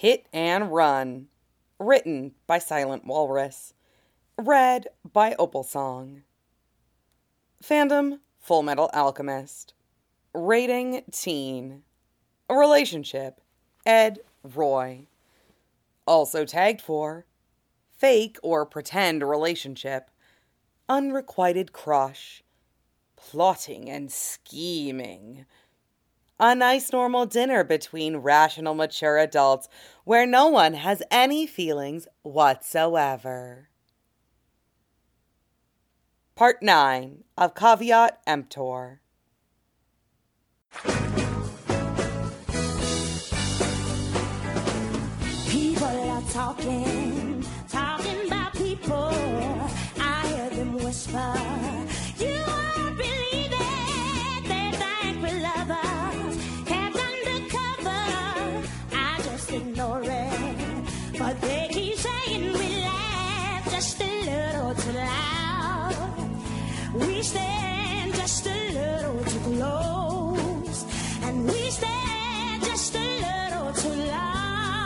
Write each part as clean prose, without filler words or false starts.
Hit and Run. Written by Silent Walrus. Read by Opal Song. Fandom, Full Metal Alchemist. Rating, teen. Relationship, Ed, Roy. Also tagged for fake or pretend relationship, unrequited crush, plotting and scheming. A nice normal dinner between rational mature adults where no one has any feelings whatsoever. Part 9 of Caveat Emptor. People are talking about people. I hear them whisper, you won't believe it. They think we're lovers, kept undercover. I just ignore it, but they keep saying we laugh just a little too loud. We stand just a little too close, and we stand just a little too long.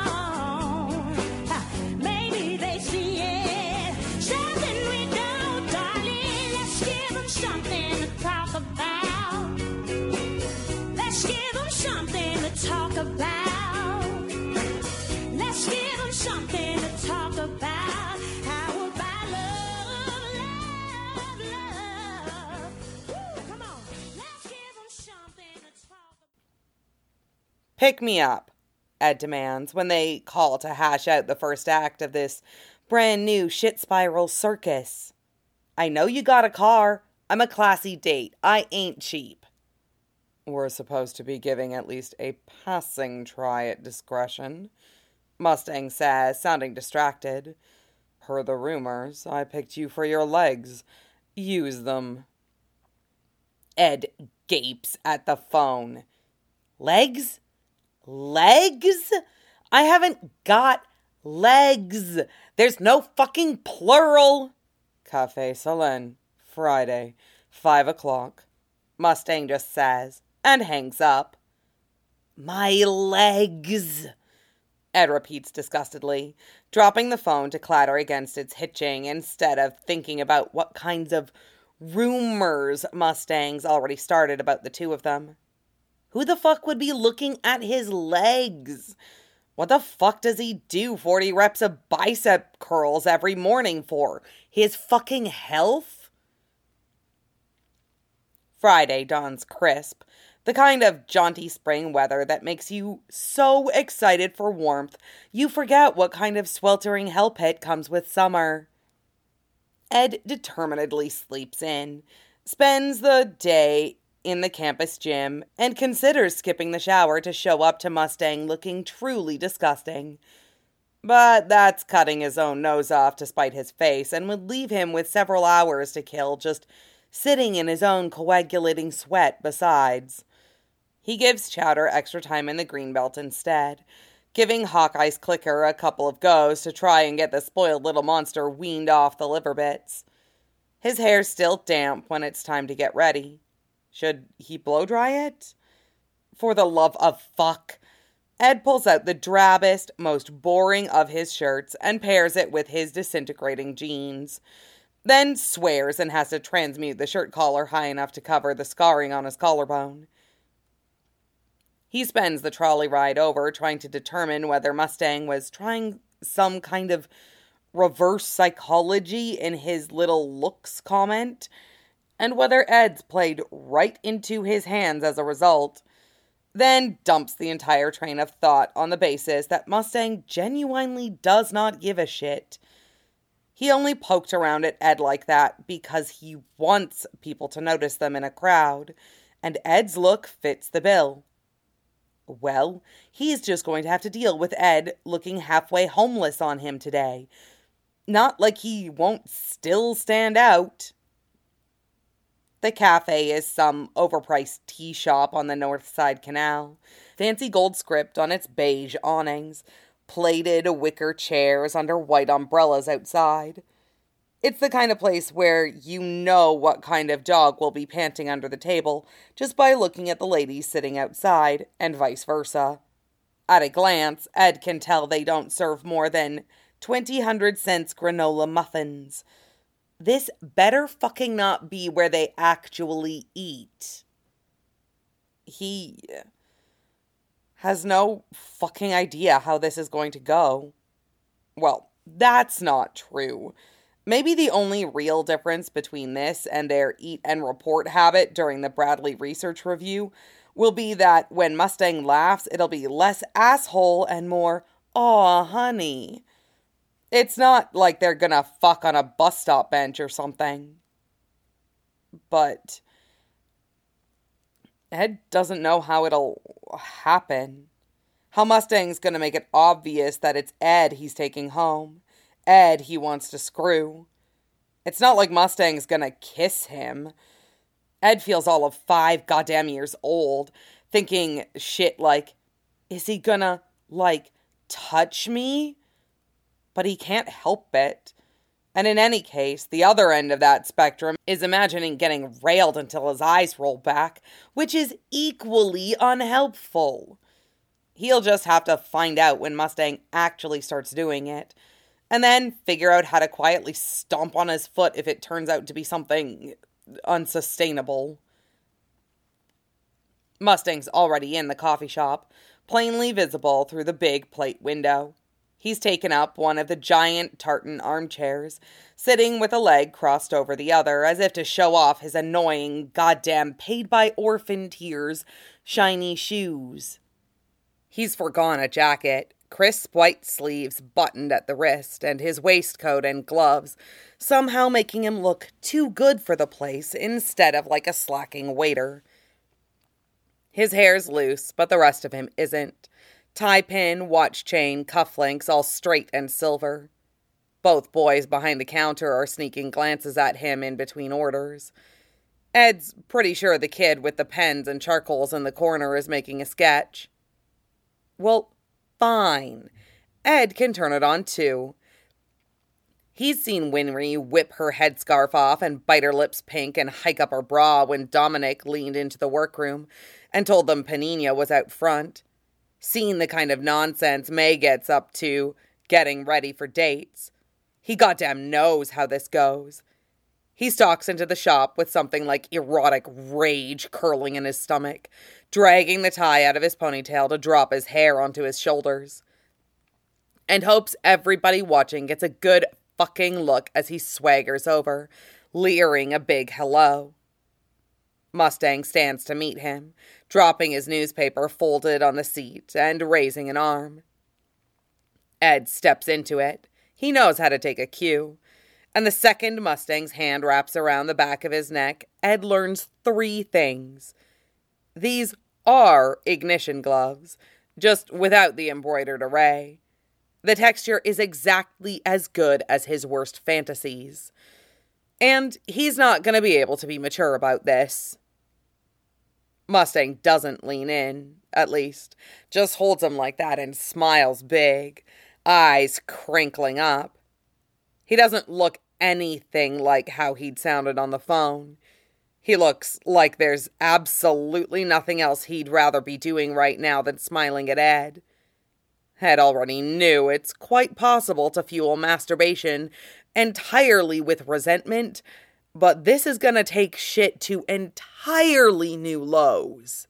Maybe they see it, something we don't, darling. Let's give them something to talk about. Let's give them something to talk about. Let's give them something to talk about. How about love? Woo, come on. Let's give them something to talk about. Pick me up, Ed demands when they call to hash out the first act of this brand new shit spiral circus. I know you got a car. I'm a classy date. I ain't cheap. We're supposed to be giving at least a passing try at discretion, Mustang says, sounding distracted. Per the rumors, I picked you for your legs. Use them. Ed gapes at the phone. Legs? Legs? I haven't got legs. There's no fucking plural. Café Salon, Friday, 5 o'clock. Mustang just says, and hangs up. My legs, Ed repeats disgustedly, dropping the phone to clatter against its hitching instead of thinking about what kinds of rumors Mustang's already started about the two of them. Who the fuck would be looking at his legs? What the fuck does he do 40 reps of bicep curls every morning for? His fucking health? Friday dawns crisp, the kind of jaunty spring weather that makes you so excited for warmth you forget what kind of sweltering hell pit comes with summer. Ed determinedly sleeps in, spends the day in the campus gym, and considers skipping the shower to show up to Mustang looking truly disgusting. But that's cutting his own nose off to spite his face and would leave him with several hours to kill just sitting in his own coagulating sweat besides. He gives Chowder extra time in the Greenbelt instead, giving Hawkeye's clicker a couple of goes to try and get the spoiled little monster weaned off the liver bits. His hair's still damp when it's time to get ready. Should he blow-dry it? For the love of fuck. Ed pulls out the drabbest, most boring of his shirts and pairs it with his disintegrating jeans. Then swears and has to transmute the shirt collar high enough to cover the scarring on his collarbone. He spends the trolley ride over trying to determine whether Mustang was trying some kind of reverse psychology in his little looks comment, and whether Ed's played right into his hands as a result, then dumps the entire train of thought on the basis that Mustang genuinely does not give a shit. He only poked around at Ed like that because he wants people to notice them in a crowd, and Ed's look fits the bill. Well, he's just going to have to deal with Ed looking halfway homeless on him today. Not like he won't still stand out. The cafe is some overpriced tea shop on the North Side Canal. Fancy gold script on its beige awnings. Plated wicker chairs under white umbrellas outside. It's the kind of place where you know what kind of dog will be panting under the table just by looking at the ladies sitting outside, and vice versa. At a glance, Ed can tell they don't serve more than 20 granola muffins. This better fucking not be where they actually eat. He has no fucking idea how this is going to go. Well, that's not true. Maybe the only real difference between this and their eat and report habit during the Bradley research review will be that when Mustang laughs, it'll be less asshole and more, "Aw, honey." It's not like they're gonna fuck on a bus stop bench or something. But Ed doesn't know how it'll happen. How Mustang's gonna make it obvious that it's Ed he's taking home. Ed he wants to screw. It's not like Mustang's gonna kiss him. Ed feels all of 5 goddamn years old, thinking shit like, is he gonna, touch me? But he can't help it. And in any case, the other end of that spectrum is imagining getting railed until his eyes roll back, which is equally unhelpful. He'll just have to find out when Mustang actually starts doing it, and then figure out how to quietly stomp on his foot if it turns out to be something unsustainable. Mustang's already in the coffee shop, plainly visible through the big plate window. He's taken up one of the giant tartan armchairs, sitting with a leg crossed over the other, as if to show off his annoying, goddamn paid-by-orphan tears, shiny shoes. He's forgone a jacket, crisp white sleeves buttoned at the wrist, and his waistcoat and gloves, somehow making him look too good for the place instead of like a slacking waiter. His hair's loose, but the rest of him isn't. Tie pin, watch chain, cufflinks, all straight and silver. Both boys behind the counter are sneaking glances at him in between orders. Ed's pretty sure the kid with the pens and charcoals in the corner is making a sketch. Well, fine. Ed can turn it on too. He's seen Winry whip her headscarf off and bite her lips pink and hike up her bra when Dominic leaned into the workroom and told them Panina was out front. Seen the kind of nonsense May gets up to, getting ready for dates. He goddamn knows how this goes. He stalks into the shop with something like erotic rage curling in his stomach, dragging the tie out of his ponytail to drop his hair onto his shoulders, and hopes everybody watching gets a good fucking look as he swaggers over, leering a big hello. Mustang stands to meet him, dropping his newspaper folded on the seat and raising an arm. Ed steps into it. He knows how to take a cue. And the second Mustang's hand wraps around the back of his neck, Ed learns 3 things. These are ignition gloves, just without the embroidered array. The texture is exactly as good as his worst fantasies. And he's not going to be able to be mature about this. Mustang doesn't lean in, at least. Just holds him like that and smiles big, eyes crinkling up. He doesn't look anything like how he'd sounded on the phone. He looks like there's absolutely nothing else he'd rather be doing right now than smiling at Ed. Ed already knew it's quite possible to fuel masturbation entirely with resentment, but this is gonna take shit to entirely new lows.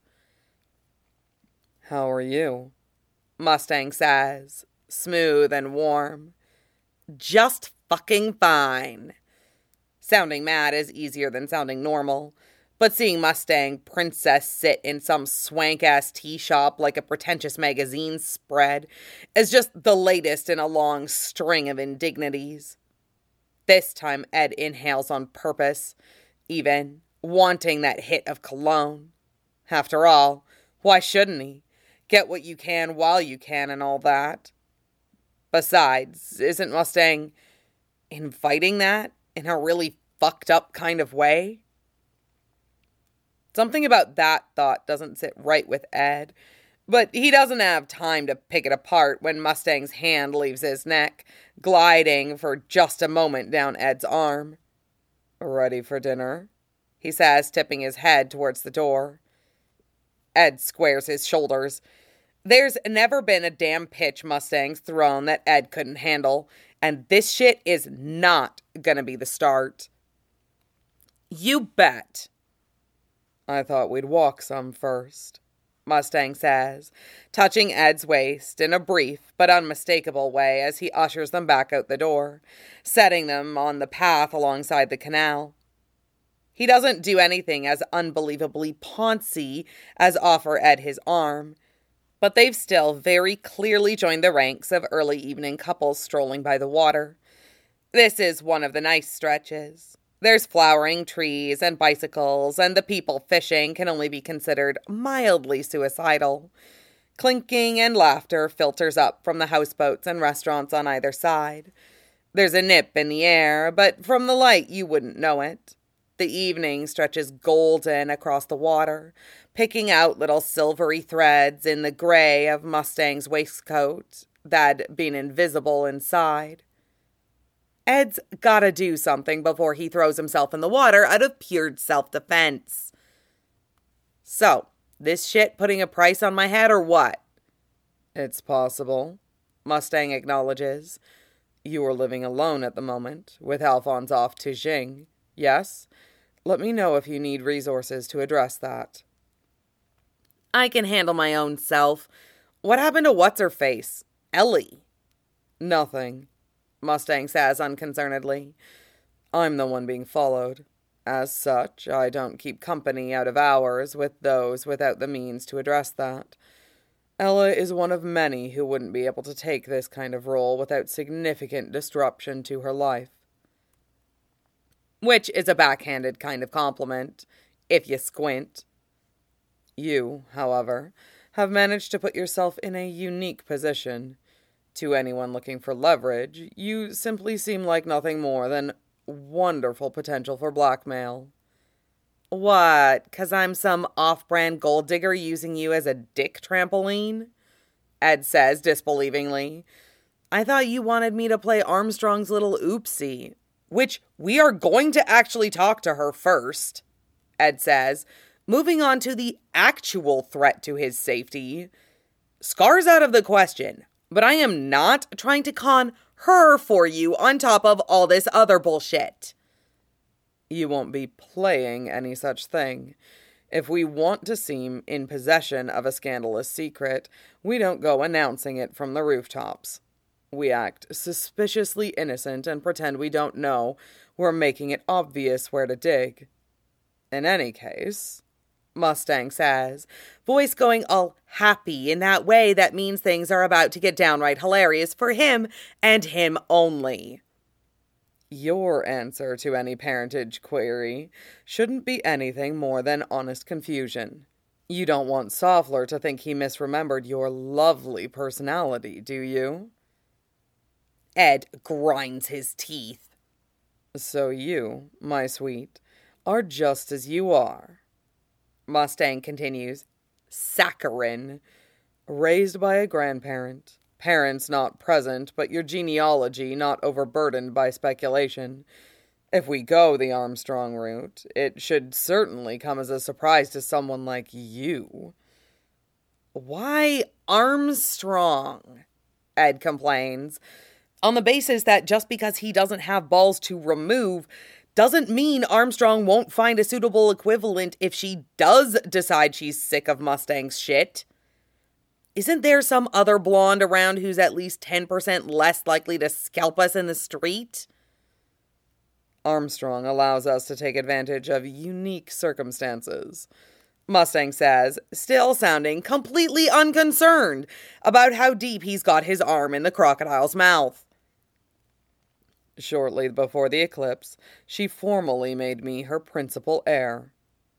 "How are you?" Mustang says, smooth and warm. "Just fucking fine." Sounding mad is easier than sounding normal, but seeing Mustang Princess sit in some swank-ass tea shop like a pretentious magazine spread is just the latest in a long string of indignities. This time Ed inhales on purpose, even wanting that hit of cologne. After all, why shouldn't he? Get what you can while you can and all that. Besides, isn't Mustang inviting that in a really fucked up kind of way? Something about that thought doesn't sit right with Ed, but he doesn't have time to pick it apart when Mustang's hand leaves his neck, gliding for just a moment down Ed's arm. "Ready for dinner?" he says, tipping his head towards the door. Ed squares his shoulders. There's never been a damn pitch Mustang's thrown that Ed couldn't handle, and this shit is not gonna be the start. You bet. I thought we'd walk some first, Mustang says, touching Ed's waist in a brief but unmistakable way as he ushers them back out the door, setting them on the path alongside the canal. He doesn't do anything as unbelievably poncy as offer Ed his arm, but they've still very clearly joined the ranks of early evening couples strolling by the water. This is one of the nice stretches. There's flowering trees and bicycles, and the people fishing can only be considered mildly suicidal. Clinking and laughter filters up from the houseboats and restaurants on either side. There's a nip in the air, but from the light you wouldn't know it. The evening stretches golden across the water, picking out little silvery threads in the gray of Mustang's waistcoat that'd been invisible inside. Ed's gotta do something before he throws himself in the water out of pure self-defense. So, this shit putting a price on my head or what? It's possible, Mustang acknowledges. You are living alone at the moment, with Alphonse off to Jing, yes? Let me know if you need resources to address that. I can handle my own self. What happened to what's-her-face? Ellie? Nothing, Mustang says unconcernedly. I'm the one being followed. As such, I don't keep company out of hours with those without the means to address that. Ella is one of many who wouldn't be able to take this kind of role without significant disruption to her life. Which is a backhanded kind of compliment, if you squint. You, however, have managed to put yourself in a unique position. To anyone looking for leverage, you simply seem like nothing more than wonderful potential for blackmail. What, 'cause I'm some off-brand gold digger using you as a dick trampoline? Ed says disbelievingly. I thought you wanted me to play Armstrong's little oopsie. Which we are going to actually talk to her first, Ed says, moving on to the actual threat to his safety. Scar's out of the question, but I am not trying to con her for you on top of all this other bullshit. You won't be playing any such thing. If we want to seem in possession of a scandalous secret, we don't go announcing it from the rooftops. We act suspiciously innocent and pretend we don't know we're making it obvious where to dig. In any case, Mustang says, voice going all happy in that way that means things are about to get downright hilarious for him and him only. Your answer to any parentage query shouldn't be anything more than honest confusion. You don't want Soffler to think he misremembered your lovely personality, do you? Ed grinds his teeth. So you, my sweet, are just as you are. Mustang continues, saccharine, raised by a grandparent, parents not present, but your genealogy not overburdened by speculation. If we go the Armstrong route, it should certainly come as a surprise to someone like you. Why Armstrong? Ed complains, on the basis that just because he doesn't have balls to remove doesn't mean Armstrong won't find a suitable equivalent if she does decide she's sick of Mustang's shit. Isn't there some other blonde around who's at least 10% less likely to scalp us in the street? Armstrong allows us to take advantage of unique circumstances, Mustang says, still sounding completely unconcerned about how deep he's got his arm in the crocodile's mouth. Shortly before the eclipse, she formally made me her principal heir.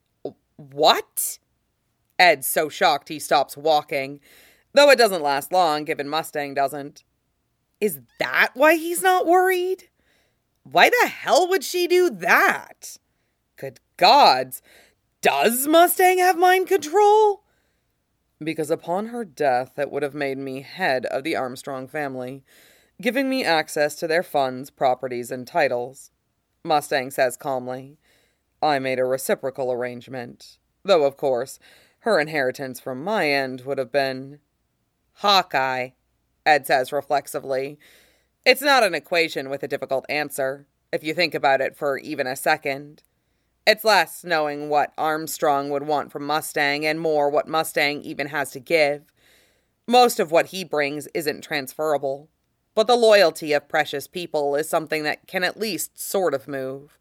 What? Ed's so shocked he stops walking, though it doesn't last long, given Mustang doesn't. Is that why he's not worried? Why the hell would she do that? Good gods, does Mustang have mind control? Because upon her death, it would have made me head of the Armstrong family, giving me access to their funds, properties, and titles. Mustang says calmly. I made a reciprocal arrangement, though, of course, her inheritance from my end would have been Hawkeye, Ed says reflexively. It's not an equation with a difficult answer, if you think about it for even a second. It's less knowing what Armstrong would want from Mustang and more what Mustang even has to give. Most of what he brings isn't transferable, but the loyalty of precious people is something that can at least sort of move.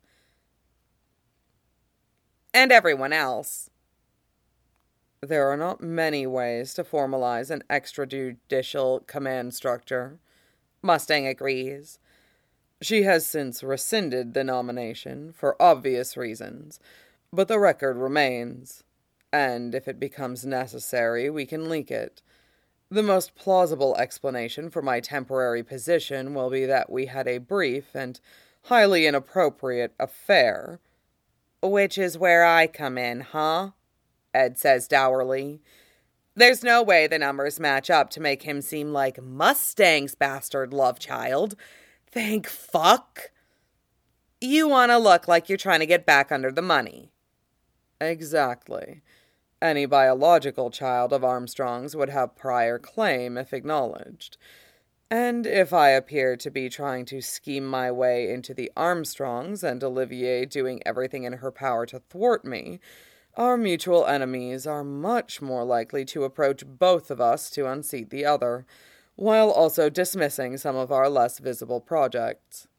And everyone else. There are not many ways to formalize an extrajudicial command structure, Mustang agrees. She has since rescinded the nomination for obvious reasons, but the record remains, and if it becomes necessary, we can leak it. The most plausible explanation for my temporary position will be that we had a brief and highly inappropriate affair. Which is where I come in, huh? Ed says dourly. There's no way the numbers match up to make him seem like Mustang's bastard love child. Thank fuck. You want to look like you're trying to get back under the money. Exactly. Any biological child of Armstrong's would have prior claim if acknowledged. And if I appear to be trying to scheme my way into the Armstrongs and Olivier doing everything in her power to thwart me, our mutual enemies are much more likely to approach both of us to unseat the other, while also dismissing some of our less visible projects.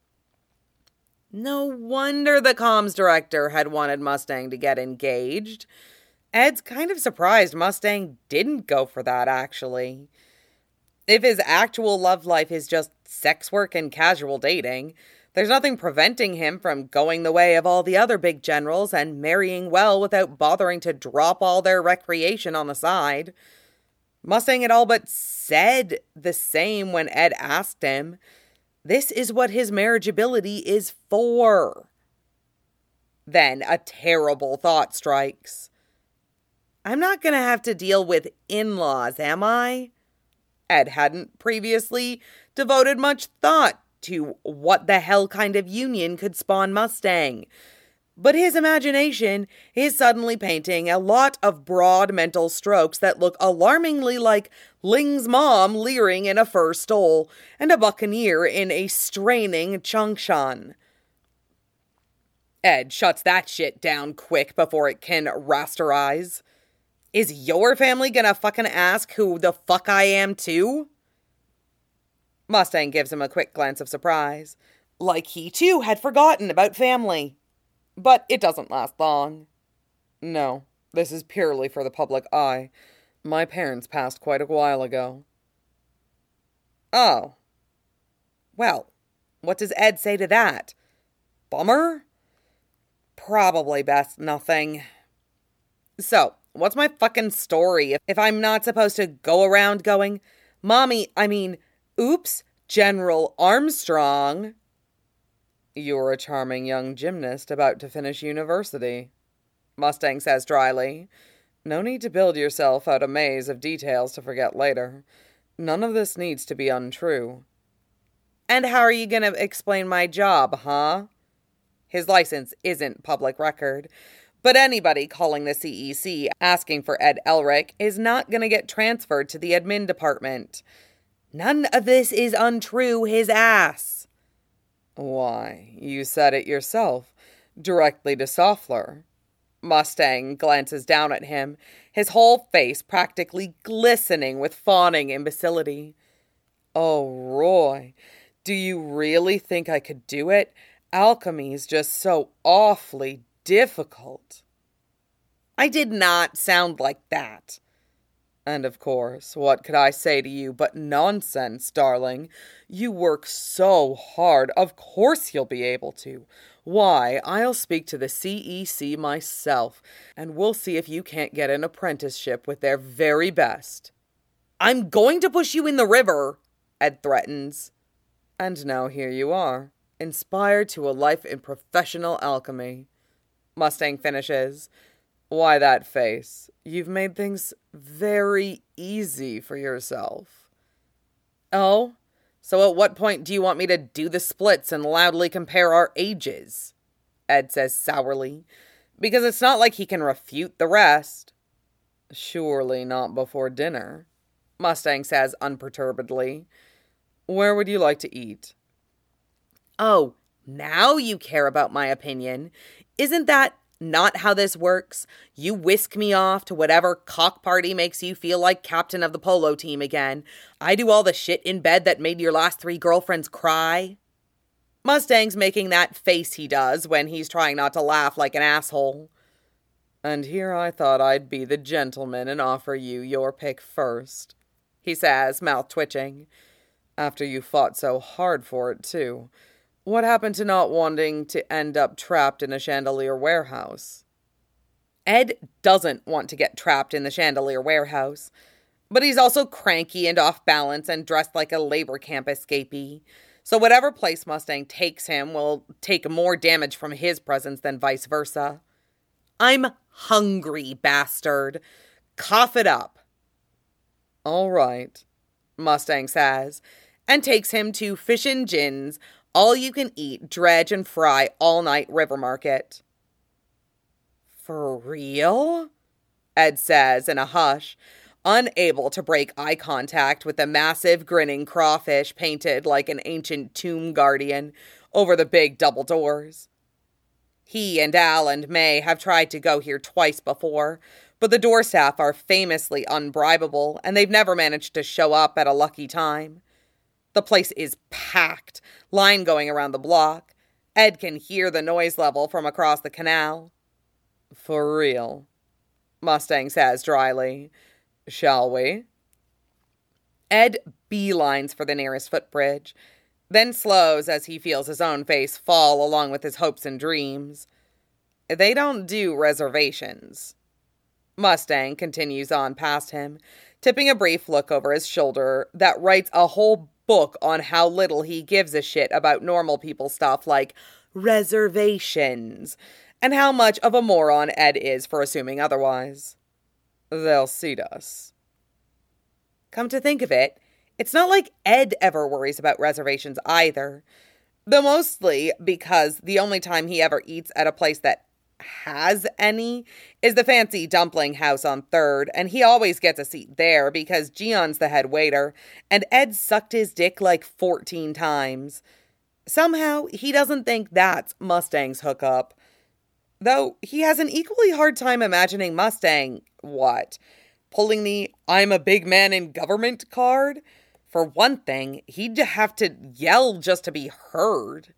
No wonder the comms director had wanted Mustang to get engaged. Ed's kind of surprised Mustang didn't go for that, actually. If his actual love life is just sex work and casual dating, there's nothing preventing him from going the way of all the other big generals and marrying well without bothering to drop all their recreation on the side. Mustang had all but said the same when Ed asked him. This is what his marriageability is for. Then a terrible thought strikes. I'm not going to have to deal with in-laws, am I? Ed hadn't previously devoted much thought to what the hell kind of union could spawn Mustang. But his imagination is suddenly painting a lot of broad mental strokes that look alarmingly like Ling's mom leering in a fur stole and a buccaneer in a straining Changshan. Ed shuts that shit down quick before it can rasterize. Is your family gonna fucking ask who the fuck I am too? Mustang gives him a quick glance of surprise, like he too had forgotten about family. But it doesn't last long. No, this is purely for the public eye. My parents passed quite a while ago. Oh. Well, what does Ed say to that? Bummer? Probably best nothing. So, what's my fucking story if I'm not supposed to go around going, oops, General Armstrong? You're a charming young gymnast about to finish university, Mustang says dryly. No need to build yourself out a maze of details to forget later. None of this needs to be untrue. And how are you going to explain my job, huh? His license isn't public record, but anybody calling the CEC asking for Ed Elric is not going to get transferred to the admin department. None of this is untrue, his ass. Why, you said it yourself, directly to Soffler. Mustang glances down at him, his whole face practically glistening with fawning imbecility. Oh, Roy, do you really think I could do it? Alchemy's just so awfully difficult. I did not sound like that. And of course, what could I say to you but nonsense, darling? You work so hard, of course you'll be able to. Why, I'll speak to the CEC myself, and we'll see if you can't get an apprenticeship with their very best. I'm going to push you in the river, Ed threatens. And now here you are, inspired to a life in professional alchemy. Mustang finishes. Why that face? You've made things very easy for yourself. Oh? So at what point do you want me to do the splits and loudly compare our ages? Ed says sourly. Because it's not like he can refute the rest. Surely not before dinner. Mustang says unperturbedly. Where would you like to eat? Oh, now you care about my opinion. Isn't that not how this works? You whisk me off to whatever cock party makes you feel like captain of the polo team again. I do all the shit in bed that made your last 3 girlfriends cry. Mustang's making that face he does when he's trying not to laugh like an asshole. And here I thought I'd be the gentleman and offer you your pick first, he says, mouth twitching. After you fought so hard for it, too. What happened to not wanting to end up trapped in a chandelier warehouse? Ed doesn't want to get trapped in the chandelier warehouse, but he's also cranky and off balance and dressed like a labor camp escapee. So whatever place Mustang takes him will take more damage from his presence than vice versa. I'm hungry, bastard. Cough it up. All right, Mustang says, and takes him to Fish and Gin's all-you-can-eat, dredge and fry all-night river market. For real? Ed says in a hush, unable to break eye contact with the massive grinning crawfish painted like an ancient tomb guardian over the big double doors. He and Al and May have tried to go here twice before, but the door staff are famously unbribable, and they've never managed to show up at a lucky time. The place is packed, line going around the block. Ed can hear the noise level from across the canal. For real, Mustang says dryly. Shall we? Ed beelines for the nearest footbridge, then slows as he feels his own face fall along with his hopes and dreams. They don't do reservations. Mustang continues on past him, tipping a brief look over his shoulder that writes a whole book on how little he gives a shit about normal people stuff like reservations, and how much of a moron Ed is for assuming otherwise. They'll seat us. Come to think of it, it's not like Ed ever worries about reservations either, though mostly because the only time he ever eats at a place that has any is the fancy dumpling house on 3rd, and he always gets a seat there because Gion's the head waiter, and Ed sucked his dick like 14 times. Somehow, he doesn't think that's Mustang's hookup. Though he has an equally hard time imagining Mustang, pulling the I'm a big man in government card? For one thing, he'd have to yell just to be heard.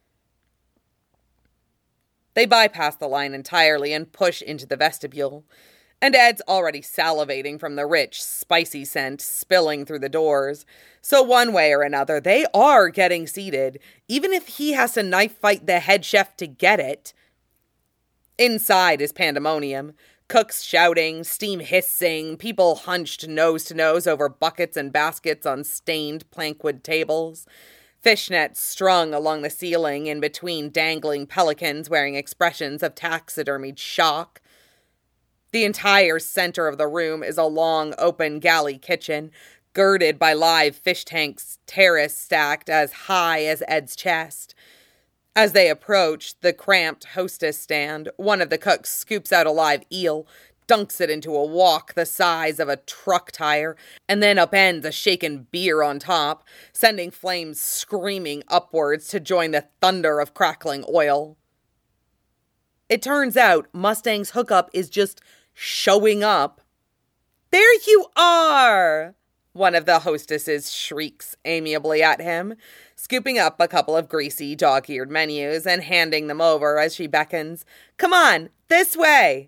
They bypass the line entirely and push into the vestibule, and Ed's already salivating from the rich, spicy scent spilling through the doors. So one way or another, they are getting seated, even if he has to knife fight the head chef to get it. Inside is pandemonium. Cooks shouting, steam hissing, people hunched nose to nose over buckets and baskets on stained plankwood tables, fishnets strung along the ceiling in between dangling pelicans wearing expressions of taxidermied shock. The entire center of the room is a long, open galley kitchen, girded by live fish tanks, terrace stacked as high as Ed's chest. As they approach the cramped hostess stand, one of the cooks scoops out a live eel, dunks it into a wok the size of a truck tire, and then upends a shaken beer on top, sending flames screaming upwards to join the thunder of crackling oil. It turns out Mustang's hookup is just showing up. "There you are!" one of the hostesses shrieks amiably at him, scooping up a couple of greasy, dog-eared menus and handing them over as she beckons. "Come on, this way!"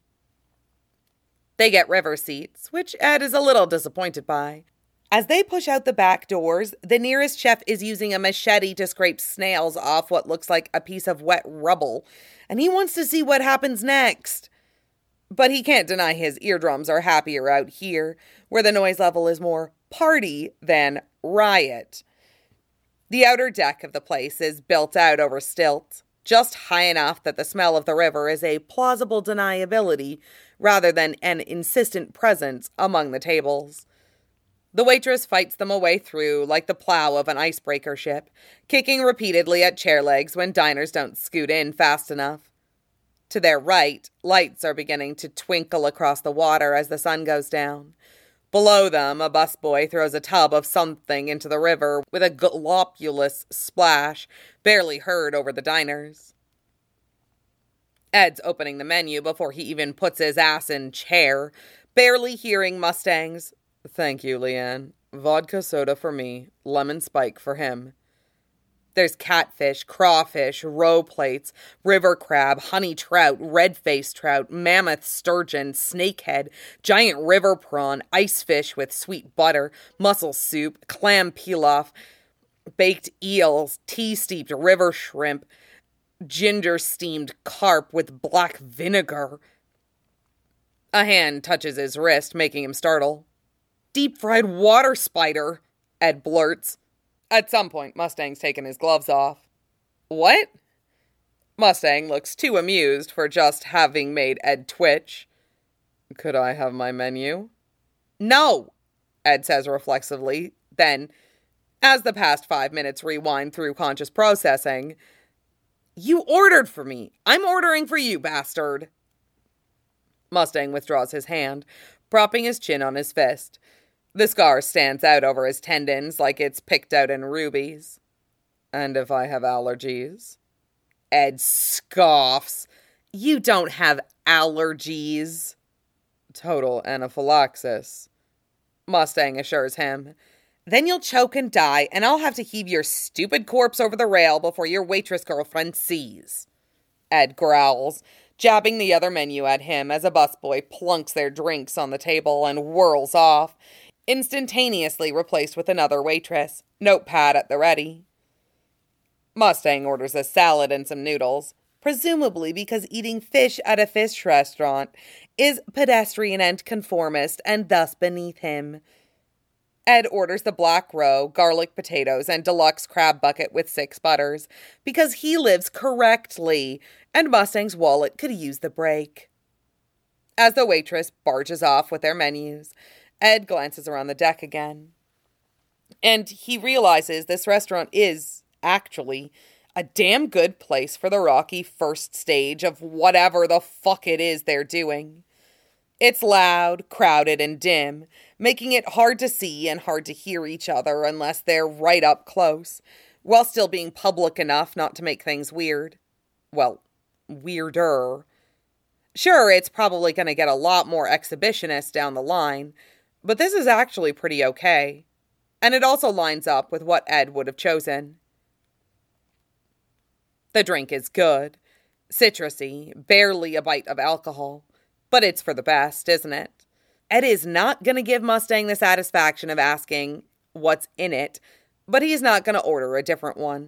They get river seats, which Ed is a little disappointed by. As they push out the back doors, the nearest chef is using a machete to scrape snails off what looks like a piece of wet rubble, and he wants to see what happens next. But he can't deny his eardrums are happier out here, where the noise level is more party than riot. The outer deck of the place is built out over stilts, just high enough that the smell of the river is a plausible deniability rather than an insistent presence among the tables. The waitress fights them a way through like the plow of an icebreaker ship, kicking repeatedly at chair legs when diners don't scoot in fast enough. To their right, lights are beginning to twinkle across the water as the sun goes down. Below them, a busboy throws a tub of something into the river with a glopulous splash, barely heard over the diners. Ed's opening the menu before he even puts his ass in chair, barely hearing Mustang's, "Thank you, Leanne. Vodka soda for me, lemon spike for him." There's catfish, crawfish, roe plates, river crab, honey trout, red-faced trout, mammoth sturgeon, snakehead, giant river prawn, ice fish with sweet butter, mussel soup, clam pilaf, baked eels, tea-steeped river shrimp, ginger-steamed carp with black vinegar. A hand touches his wrist, making him startle. "Deep-fried water spider," Ed blurts. At some point, Mustang's taken his gloves off. "What?" Mustang looks too amused for just having made Ed twitch. "Could I have my menu?" "No," Ed says reflexively. Then, as the past 5 minutes rewind through conscious processing, "You ordered for me. I'm ordering for you, bastard." Mustang withdraws his hand, propping his chin on his fist. The scar stands out over his tendons like it's picked out in rubies. "And if I have allergies?" Ed scoffs. "You don't have allergies." "Total anaphylaxis," Mustang assures him. "Then you'll choke and die, and I'll have to heave your stupid corpse over the rail before your waitress girlfriend sees." Ed growls, jabbing the other menu at him as a busboy plunks their drinks on the table and whirls off, instantaneously replaced with another waitress, notepad at the ready. Mustang orders a salad and some noodles, presumably because eating fish at a fish restaurant is pedestrian and conformist and thus beneath him. Ed orders the black roe, garlic potatoes, and deluxe crab bucket with 6 butters, because he lives correctly, and Mustang's wallet could use the break. As the waitress barges off with their menus, Ed glances around the deck again. And he realizes this restaurant is, actually, a damn good place for the rocky first stage of whatever the fuck it is they're doing. It's loud, crowded, and dim, making it hard to see and hard to hear each other unless they're right up close, while still being public enough not to make things weird. Well, weirder. Sure, it's probably going to get a lot more exhibitionist down the line, but this is actually pretty okay. And it also lines up with what Ed would have chosen. The drink is good. Citrusy, barely a bite of alcohol. But it's for the best, isn't it? Ed is not going to give Mustang the satisfaction of asking what's in it, but he's not going to order a different one.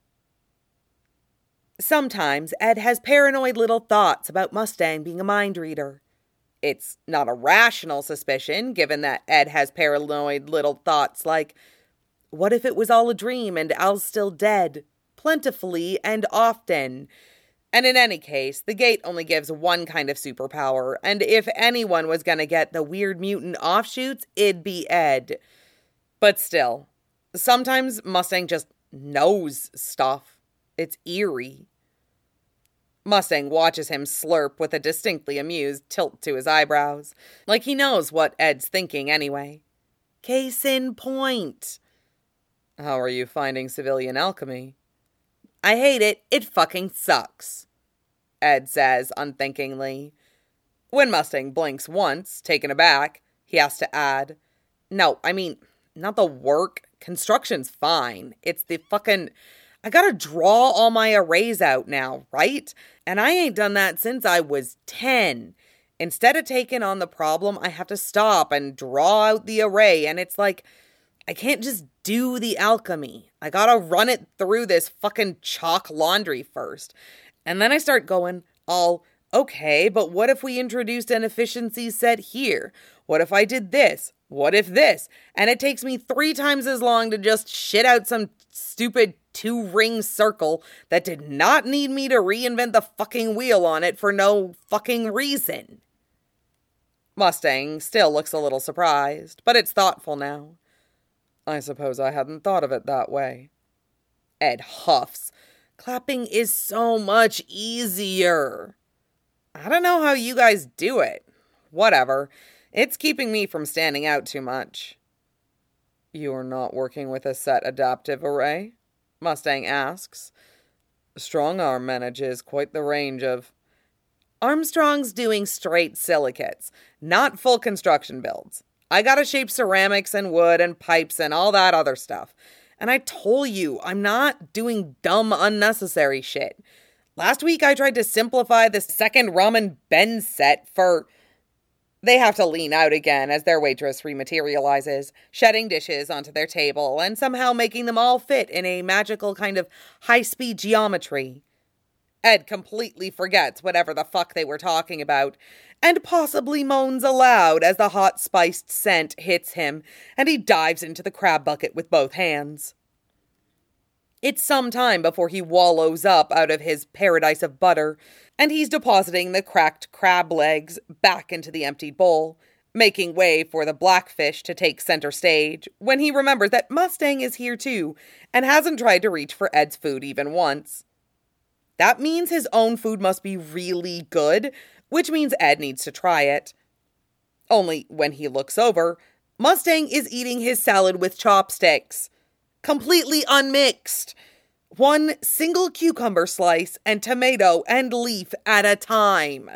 Sometimes Ed has paranoid little thoughts about Mustang being a mind reader. It's not a rational suspicion, given that Ed has paranoid little thoughts like, what if it was all a dream and Al's still dead, plentifully and often? And in any case, the gate only gives one kind of superpower, and if anyone was going to get the weird mutant offshoots, it'd be Ed. But still, sometimes Mustang just knows stuff. It's eerie. Mustang watches him slurp with a distinctly amused tilt to his eyebrows, like he knows what Ed's thinking anyway. Case in point. "How are you finding civilian alchemy?" "I hate it. It fucking sucks," Ed says unthinkingly. When Mustang blinks once, taken aback, he has to add, "No, I mean, not the work. Construction's fine. It's the fucking... I gotta draw all my arrays out now, right? And I ain't done that since I was 10. Instead of taking on the problem, I have to stop and draw out the array, and it's like, I can't just do the alchemy. I gotta run it through this fucking chalk laundry first. And then I start going, okay, but what if we introduced an efficiency set here? What if I did this? What if this?" And it takes me 3 times as long to just shit out some stupid 2-ring circle that did not need me to reinvent the fucking wheel on it for no fucking reason. Mustang still looks a little surprised, but it's thoughtful now. "I suppose I hadn't thought of it that way." Ed huffs. "Clapping is so much easier." "I don't know how you guys do it." "Whatever. It's keeping me from standing out too much. "You're not working with a set adaptive array?" Mustang asks. "Strongarm manages quite the range of—" "Armstrong's doing straight silicates, not full construction builds. I gotta shape ceramics and wood and pipes and all that other stuff. And I told you, I'm not doing dumb, unnecessary shit. Last week I tried to simplify the second ramen Ben set for—" They have to lean out again as their waitress rematerializes, shedding dishes onto their table and somehow making them all fit in a magical kind of high-speed geometry. Ed completely forgets whatever the fuck they were talking about, and possibly moans aloud as the hot spiced scent hits him, and he dives into the crab bucket with both hands. It's some time before he wallows up out of his paradise of butter, and he's depositing the cracked crab legs back into the emptied bowl, making way for the blackfish to take center stage, when he remembers that Mustang is here too, and hasn't tried to reach for Ed's food even once. That means his own food must be really good, which means Ed needs to try it. Only when he looks over, Mustang is eating his salad with chopsticks. Completely unmixed. One single cucumber slice and tomato and leaf at a time.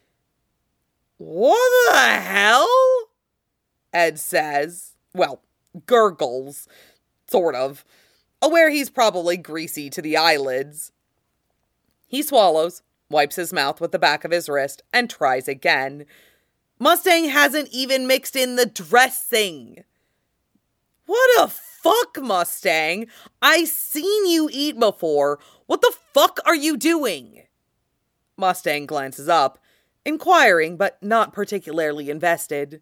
"What the hell?" Ed says. Well, gurgles. Sort of. Aware he's probably greasy to the eyelids. He swallows, wipes his mouth with the back of his wrist, and tries again. Mustang hasn't even mixed in the dressing. "What the fuck, Mustang? I seen you eat before. What the fuck are you doing?" Mustang glances up, inquiring but not particularly invested.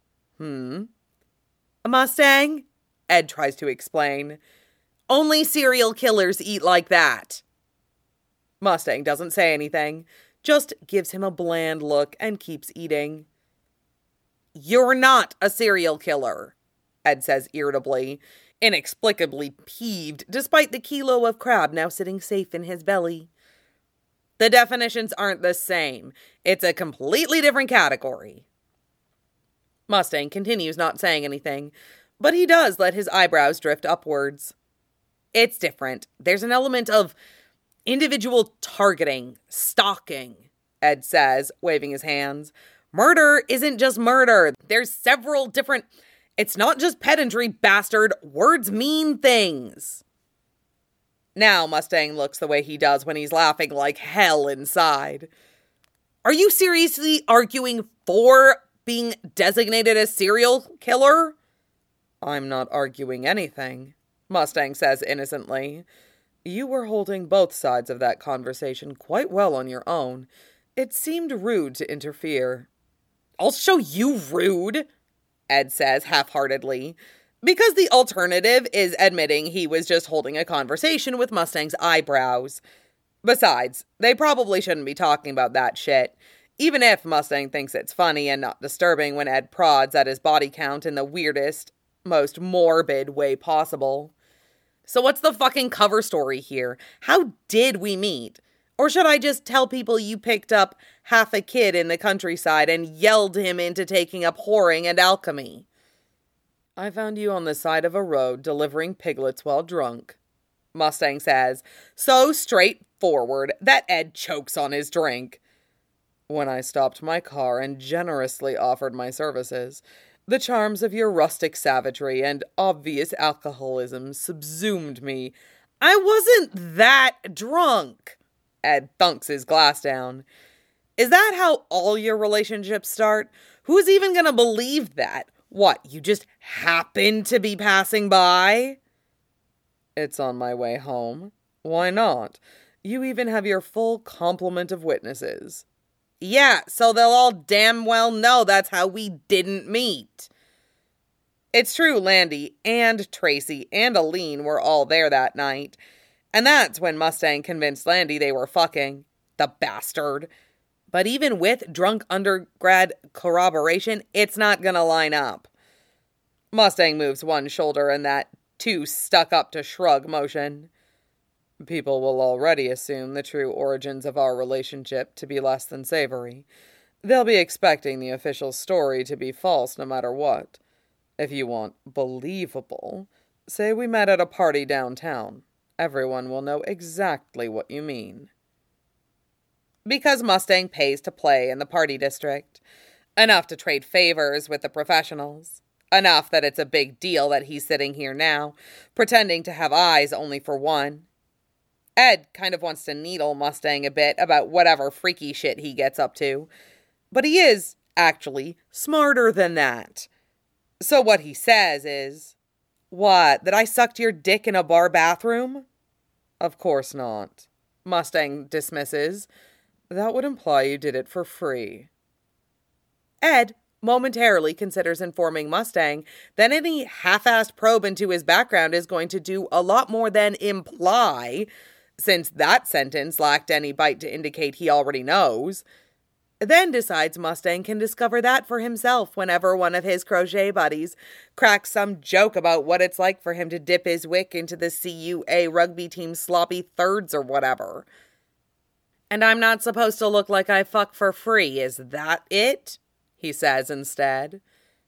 "Mustang?" Ed tries to explain. "Only serial killers eat like that." Mustang doesn't say anything, just gives him a bland look and keeps eating. "You're not a serial killer," Ed says irritably, inexplicably peeved despite the kilo of crab now sitting safe in his belly. "The definitions aren't the same. It's a completely different category." Mustang continues not saying anything, but he does let his eyebrows drift upwards. "It's different. There's an element of individual targeting, stalking," Ed says, waving his hands. "Murder isn't just murder. There's several different... It's not just pedantry, bastard. Words mean things." Now Mustang looks the way he does when he's laughing like hell inside. "Are you seriously arguing for being designated a serial killer?" "I'm not arguing anything," Mustang says innocently. "You were holding both sides of that conversation quite well on your own. It seemed rude to interfere." "I'll show you rude," Ed says half-heartedly, because the alternative is admitting he was just holding a conversation with Mustang's eyebrows. Besides, they probably shouldn't be talking about that shit, even if Mustang thinks it's funny and not disturbing when Ed prods at his body count in the weirdest, most morbid way possible. So what's the fucking cover story here? How did we meet? Or should I just tell people you picked up half a kid in the countryside and yelled him into taking up whoring and alchemy? "I found you on the side of a road delivering piglets while drunk," Mustang says, so straightforward that Ed chokes on his drink. "When I stopped my car and generously offered my services, the charms of your rustic savagery and obvious alcoholism subsumed me." "I wasn't that drunk." Ed thunks his glass down. "Is that how all your relationships start? Who's even gonna believe that? What, you just happened to be passing by?" "It's on my way home. Why not? You even have your full complement of witnesses." "Yeah, so they'll all damn well know that's how we didn't meet." It's true Landy and Tracy and Aline were all there that night, and that's when Mustang convinced Landy they were fucking. The bastard. But even with drunk undergrad corroboration, it's not gonna line up. Mustang moves one shoulder in that too stuck up to shrug motion. "People will already assume the true origins of our relationship to be less than savory. They'll be expecting the official story to be false no matter what. If you want believable, say we met at a party downtown. Everyone will know exactly what you mean. Because Mustang pays to play in the party district. Enough to trade favors with the professionals. Enough that it's a big deal that he's sitting here now, pretending to have eyes only for one. Ed kind of wants to needle Mustang a bit about whatever freaky shit he gets up to. But he is, actually, smarter than that. So what he says is, "What, that I sucked your dick in a bar bathroom?" "Of course not," Mustang dismisses. "That would imply you did it for free." Ed momentarily considers informing Mustang that any half-assed probe into his background is going to do a lot more than imply, since that sentence lacked any bite to indicate he already knows. Then decides Mustang can discover that for himself whenever one of his crochet buddies cracks some joke about what it's like for him to dip his wick into the CUA rugby team's sloppy thirds or whatever. "And I'm not supposed to look like I fuck for free, is that it?" he says instead.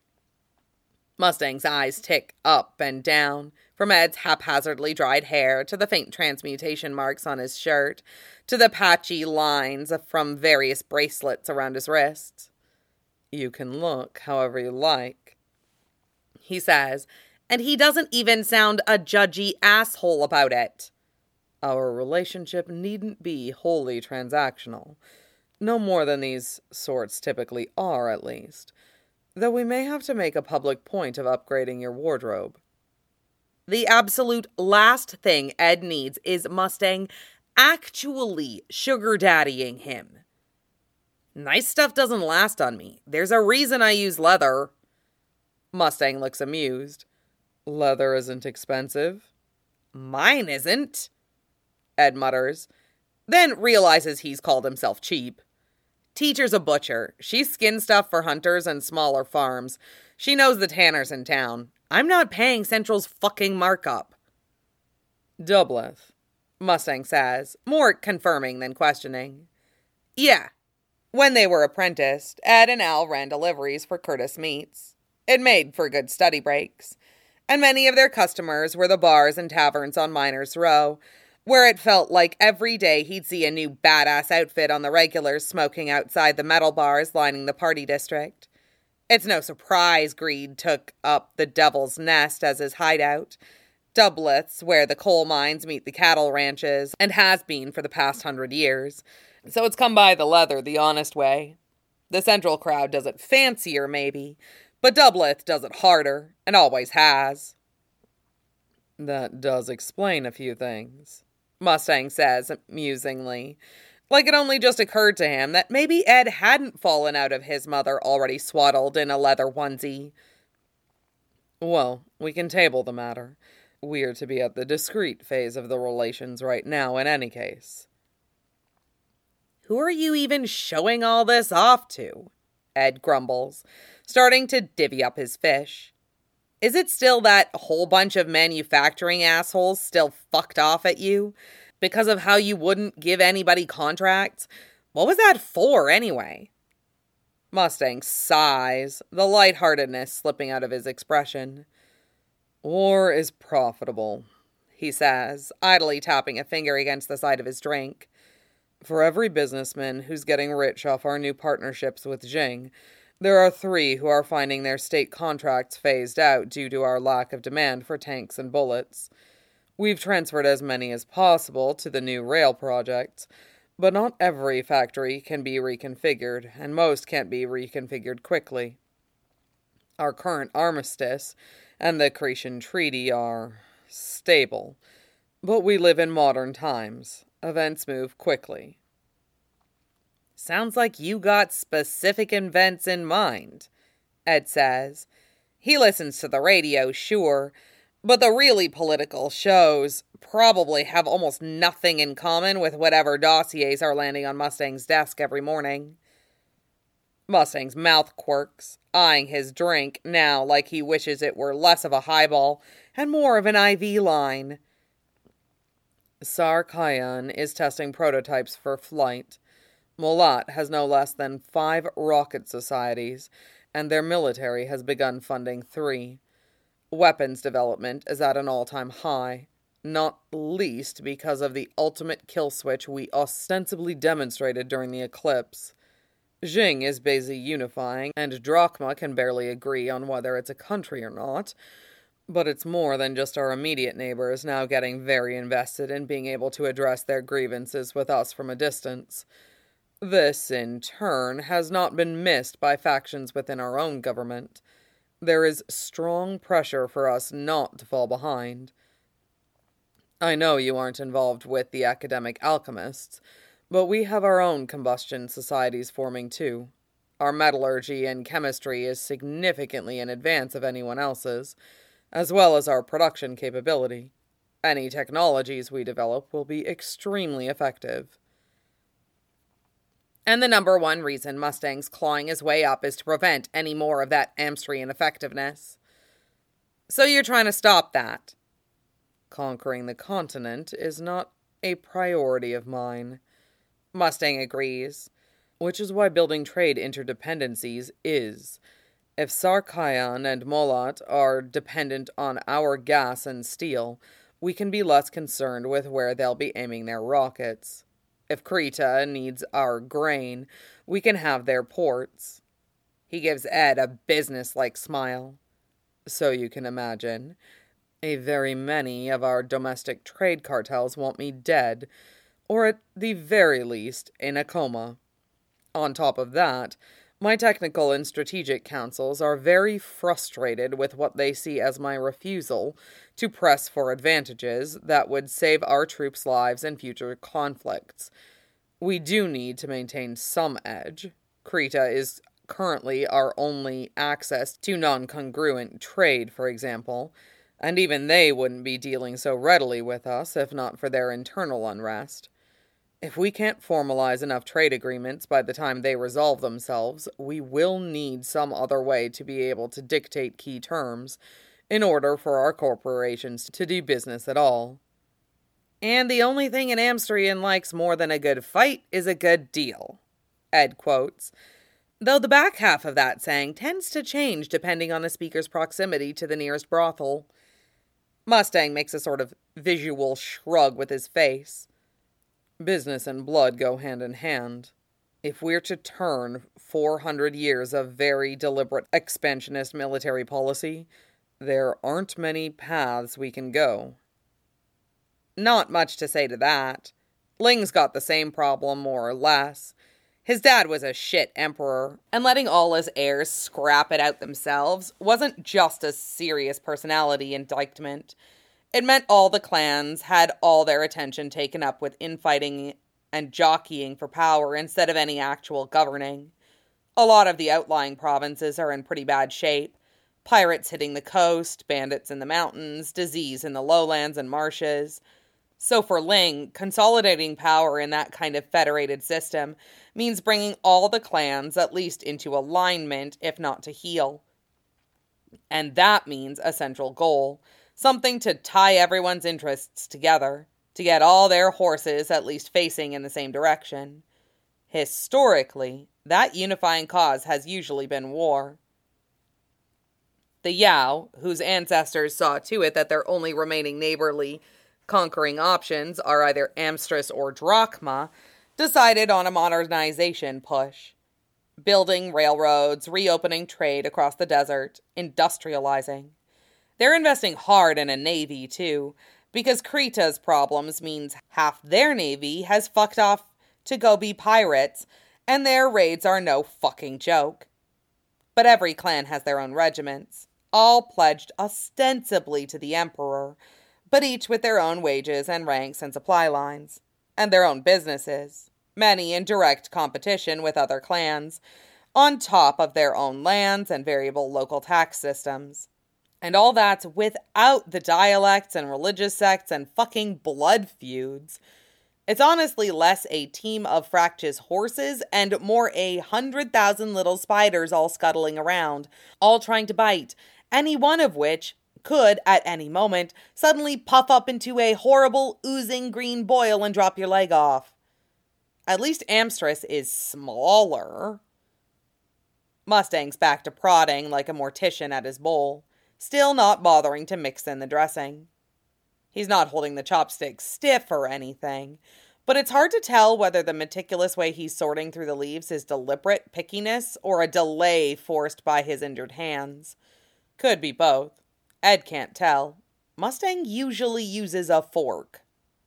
Mustang's eyes tick up and down, from Ed's haphazardly dried hair to the faint transmutation marks on his shirt, to the patchy lines from various bracelets around his wrists. "You can look however you like," he says, and he doesn't even sound a judgy asshole about it. "Our relationship needn't be wholly transactional. No more than these sorts typically are, at least. Though we may have to make a public point of upgrading your wardrobe." The absolute last thing Ed needs is Mustang actually sugar daddying him. "Nice stuff doesn't last on me. There's a reason I use leather." Mustang looks amused. "Leather isn't expensive." "Mine isn't," Ed mutters, then realizes he's called himself cheap. Teacher's a butcher. She skins stuff for hunters and smaller farms. She knows the tanners in town. I'm not paying Central's fucking markup. "Doubleth," Mustang says, more confirming than questioning. Yeah. When they were apprenticed, Ed and Al ran deliveries for Curtis Meats. It made for good study breaks. And many of their customers were the bars and taverns on Miners Row, where it felt like every day he'd see a new badass outfit on the regulars smoking outside the metal bars lining the party district. It's no surprise Greed took up the Devil's Nest as his hideout. Doubleth's where the coal mines meet the cattle ranches, and has been for the past 100 years. So it's come by the leather the honest way. The Central crowd does it fancier, maybe, but Doubleth does it harder, and always has. "That does explain a few things," Mustang says musingly, like it only just occurred to him that maybe Ed hadn't fallen out of his mother already swaddled in a leather onesie. "Well, we can table the matter. We're to be at the discreet phase of the relations right now in any case." "Who are you even showing all this off to?" Ed grumbles, starting to divvy up his fish. "Is it still that whole bunch of manufacturing assholes still fucked off at you? Because of how you wouldn't give anybody contracts? What was that for, anyway?" Mustang sighs, the lightheartedness slipping out of his expression. "War is profitable," he says, idly tapping a finger against the side of his drink. "For every businessman who's getting rich off our new partnerships with Jing, there are 3 who are finding their state contracts phased out due to our lack of demand for tanks and bullets. We've transferred as many as possible to the new rail projects, but not every factory can be reconfigured, and most can't be reconfigured quickly. Our current armistice and the Cretan Treaty are stable, but we live in modern times. Events move quickly." "Sounds like you got specific events in mind," Ed says. He listens to the radio, sure, but the really political shows probably have almost nothing in common with whatever dossiers are landing on Mustang's desk every morning. Mustang's mouth quirks, eyeing his drink now like he wishes it were less of a highball and more of an IV line. "Sar Kyan is testing prototypes for flight. Molat has no less than 5 rocket societies, and their military has begun funding 3. Weapons development is at an all-time high, not least because of the ultimate kill switch we ostensibly demonstrated during the eclipse. Jing is busy unifying, and Drachma can barely agree on whether it's a country or not, but it's more than just our immediate neighbors now getting very invested in being able to address their grievances with us from a distance. This, in turn, has not been missed by factions within our own government. There is strong pressure for us not to fall behind. I know you aren't involved with the academic alchemists, but we have our own combustion societies forming too. Our metallurgy and chemistry is significantly in advance of anyone else's, as well as our production capability. Any technologies we develop will be extremely effective. And the number one reason Mustang's clawing his way up is to prevent any more of that Amstrian effectiveness. So you're trying to stop that. Conquering the continent is not a priority of mine. Mustang agrees, which is why building trade interdependencies is. If Sarkhan and Molat are dependent on our gas and steel, we can be less concerned with where they'll be aiming their rockets. If Krita needs our grain, we can have their ports. He gives Ed a business-like smile. So you can imagine, a very many of our domestic trade cartels want me dead, or at the very least in a coma. On top of that, my technical and strategic councils are very frustrated with what they see as my refusal to press for advantages that would save our troops' lives in future conflicts. We do need to maintain some edge. Krita is currently our only access to non-congruent trade, for example, and even they wouldn't be dealing so readily with us if not for their internal unrest. If we can't formalize enough trade agreements by the time they resolve themselves, we will need some other way to be able to dictate key terms in order for our corporations to do business at all. And the only thing an Amstrian likes more than a good fight is a good deal, Ed quotes, though the back half of that saying tends to change depending on the speaker's proximity to the nearest brothel. Mustang makes a sort of visual shrug with his face. Business and blood go hand in hand. If we're to turn 400 years of very deliberate expansionist military policy, there aren't many paths we can go. Not much to say to that. Ling's got the same problem, more or less. His dad was a shit emperor, and letting all his heirs scrap it out themselves wasn't just a serious personality indictment. It meant all the clans had all their attention taken up with infighting and jockeying for power instead of any actual governing. A lot of the outlying provinces are in pretty bad shape. Pirates hitting the coast, bandits in the mountains, disease in the lowlands and marshes. So for Ling, consolidating power in that kind of federated system means bringing all the clans at least into alignment, if not to heel. And that means a central goal. Something to tie everyone's interests together, to get all their horses at least facing in the same direction. Historically, that unifying cause has usually been war. The Yao, whose ancestors saw to it that their only remaining neighborly conquering options are either Amstris or Drachma, decided on a modernization push. Building railroads, reopening trade across the desert, industrializing. They're investing hard in a navy, too, because Krita's problems means half their navy has fucked off to go be pirates, and their raids are no fucking joke. But every clan has their own regiments, all pledged ostensibly to the Emperor, but each with their own wages and ranks and supply lines, and their own businesses, many in direct competition with other clans, on top of their own lands and variable local tax systems. And all that's without the dialects and religious sects and fucking blood feuds. It's honestly less a team of fractious horses and more 100,000 little spiders all scuttling around, all trying to bite, any one of which could, at any moment, suddenly puff up into a horrible, oozing green boil and drop your leg off. At least Amstress is smaller. Mustang's back to prodding like a mortician at his bowl, still not bothering to mix in the dressing. He's not holding the chopsticks stiff or anything, but it's hard to tell whether the meticulous way he's sorting through the leaves is deliberate pickiness or a delay forced by his injured hands. Could be both. Ed can't tell. Mustang usually uses a fork.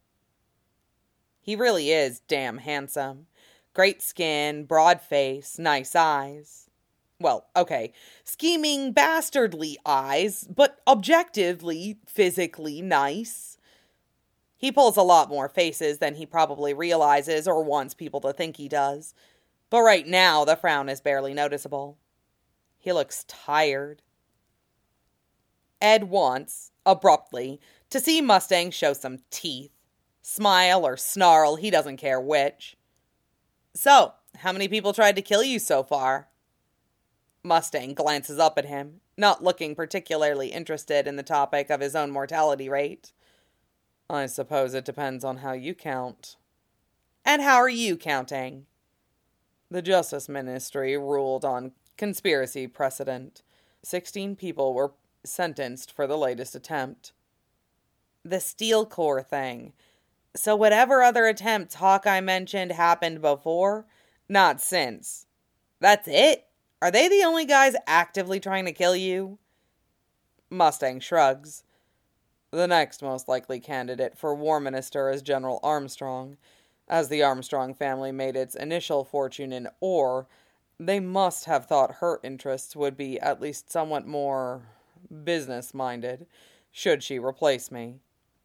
He really is damn handsome. Great skin, broad face, nice eyes. Well, okay, scheming, bastardly eyes, but objectively, physically nice. He pulls a lot more faces than he probably realizes or wants people to think he does. But right now, the frown is barely noticeable. He looks tired. Ed wants, abruptly, to see Mustang show some teeth. Smile or snarl, he doesn't care which. So, how many people tried to kill you so far? Mustang glances up at him, not looking particularly interested in the topic of his own mortality rate. I suppose it depends on how you count. And how are you counting? The Justice Ministry ruled on conspiracy precedent. 16 people were sentenced for the latest attempt. The Steel Corps thing. So whatever other attempts Hawkeye mentioned happened before, not since. That's it? Are they the only guys actively trying to kill you? Mustang shrugs. The next most likely candidate for War Minister is General Armstrong. As the Armstrong family made its initial fortune in ore, they must have thought her interests would be at least somewhat more business-minded, should she replace me.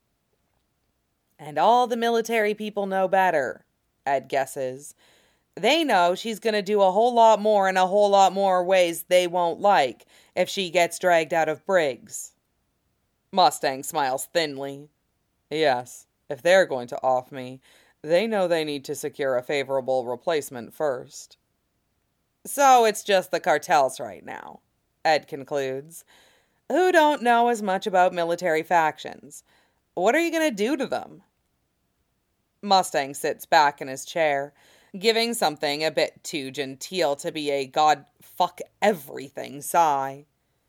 And all the military people know better, Ed guesses. They know she's going to do a whole lot more in a whole lot more ways they won't like if she gets dragged out of Briggs. Mustang smiles thinly. Yes, if they're going to off me, they know they need to secure a favorable replacement first. So it's just the cartels right now, Ed concludes, who don't know as much about military factions. What are you going to do to them? Mustang sits back in his chair, giving something a bit too genteel to be a God fuck everything sigh.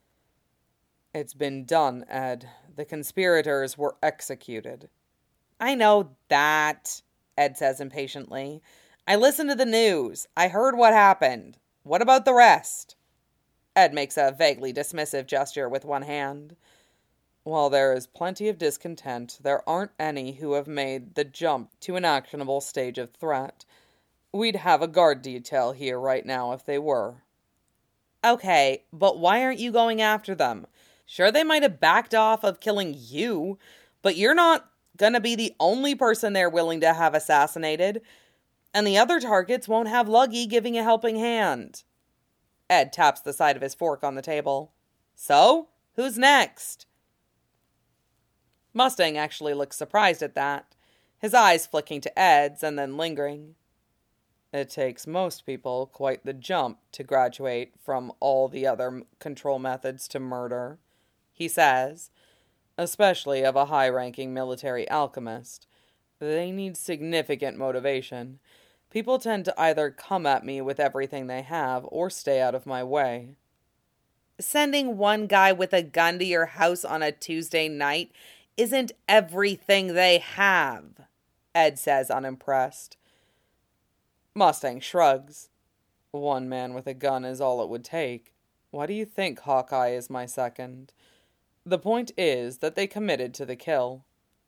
It's been done, Ed. The conspirators were executed. I know that, Ed says impatiently. I listened to the news. I heard what happened. What about the rest? Ed makes a vaguely dismissive gesture with one hand. While there is plenty of discontent, there aren't any who have made the jump to an actionable stage of threat. We'd have a guard detail here right now if they were. Okay, but why aren't you going after them? Sure, they might have backed off of killing you, but you're not gonna be the only person they're willing to have assassinated, and the other targets won't have Luggy giving a helping hand. Ed taps the side of his fork on the table. So, who's next? Mustang actually looks surprised at that, his eyes flicking to Ed's and then lingering. It takes most people quite the jump to graduate from all the other control methods to murder, he says, especially of a high-ranking military alchemist. They need significant motivation. People tend to either come at me with everything they have or stay out of my way. Sending one guy with a gun to your house on a Tuesday night isn't everything they have, Ed says, unimpressed. Mustang shrugs. One man with a gun is all it would take. Why do you think Hawkeye is my second? The point is that they committed to the kill.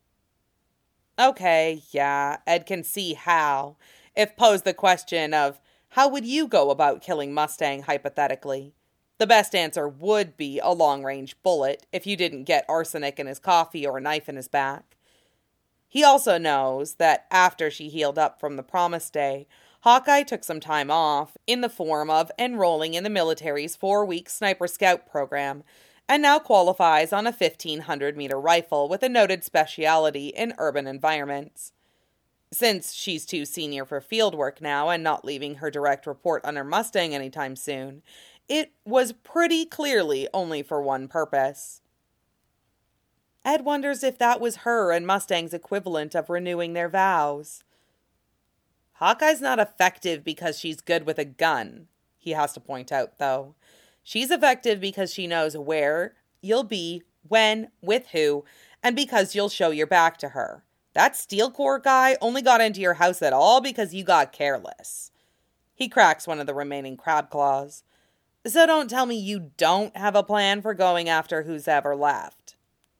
Okay, yeah, Ed can see how. If posed the question of, how would you go about killing Mustang hypothetically? The best answer would be a long-range bullet if you didn't get arsenic in his coffee or a knife in his back. He also knows that after she healed up from the Promise Day, Hawkeye took some time off in the form of enrolling in the military's 4-week Sniper Scout program and now qualifies on a 1,500-meter rifle with a noted specialty in urban environments. Since she's too senior for field work now and not leaving her direct report under Mustang anytime soon, it was pretty clearly only for one purpose. Ed wonders if that was her and Mustang's equivalent of renewing their vows. Hawkeye's not effective because she's good with a gun, he has to point out, though. She's effective because she knows where you'll be, when, with who, and because you'll show your back to her. That Steel Corps guy only got into your house at all because you got careless. He cracks one of the remaining crab claws. So don't tell me you don't have a plan for going after who's ever left.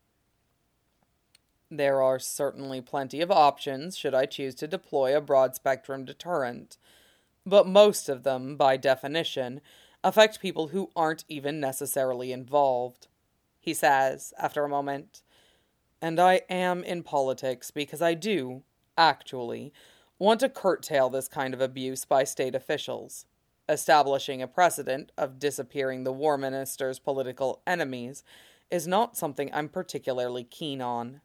There are certainly plenty of options should I choose to deploy a broad-spectrum deterrent, but most of them, by definition, affect people who aren't even necessarily involved, he says after a moment. And I am in politics because I do, actually, want to curtail this kind of abuse by state officials. Establishing a precedent of disappearing the war minister's political enemies is not something I'm particularly keen on.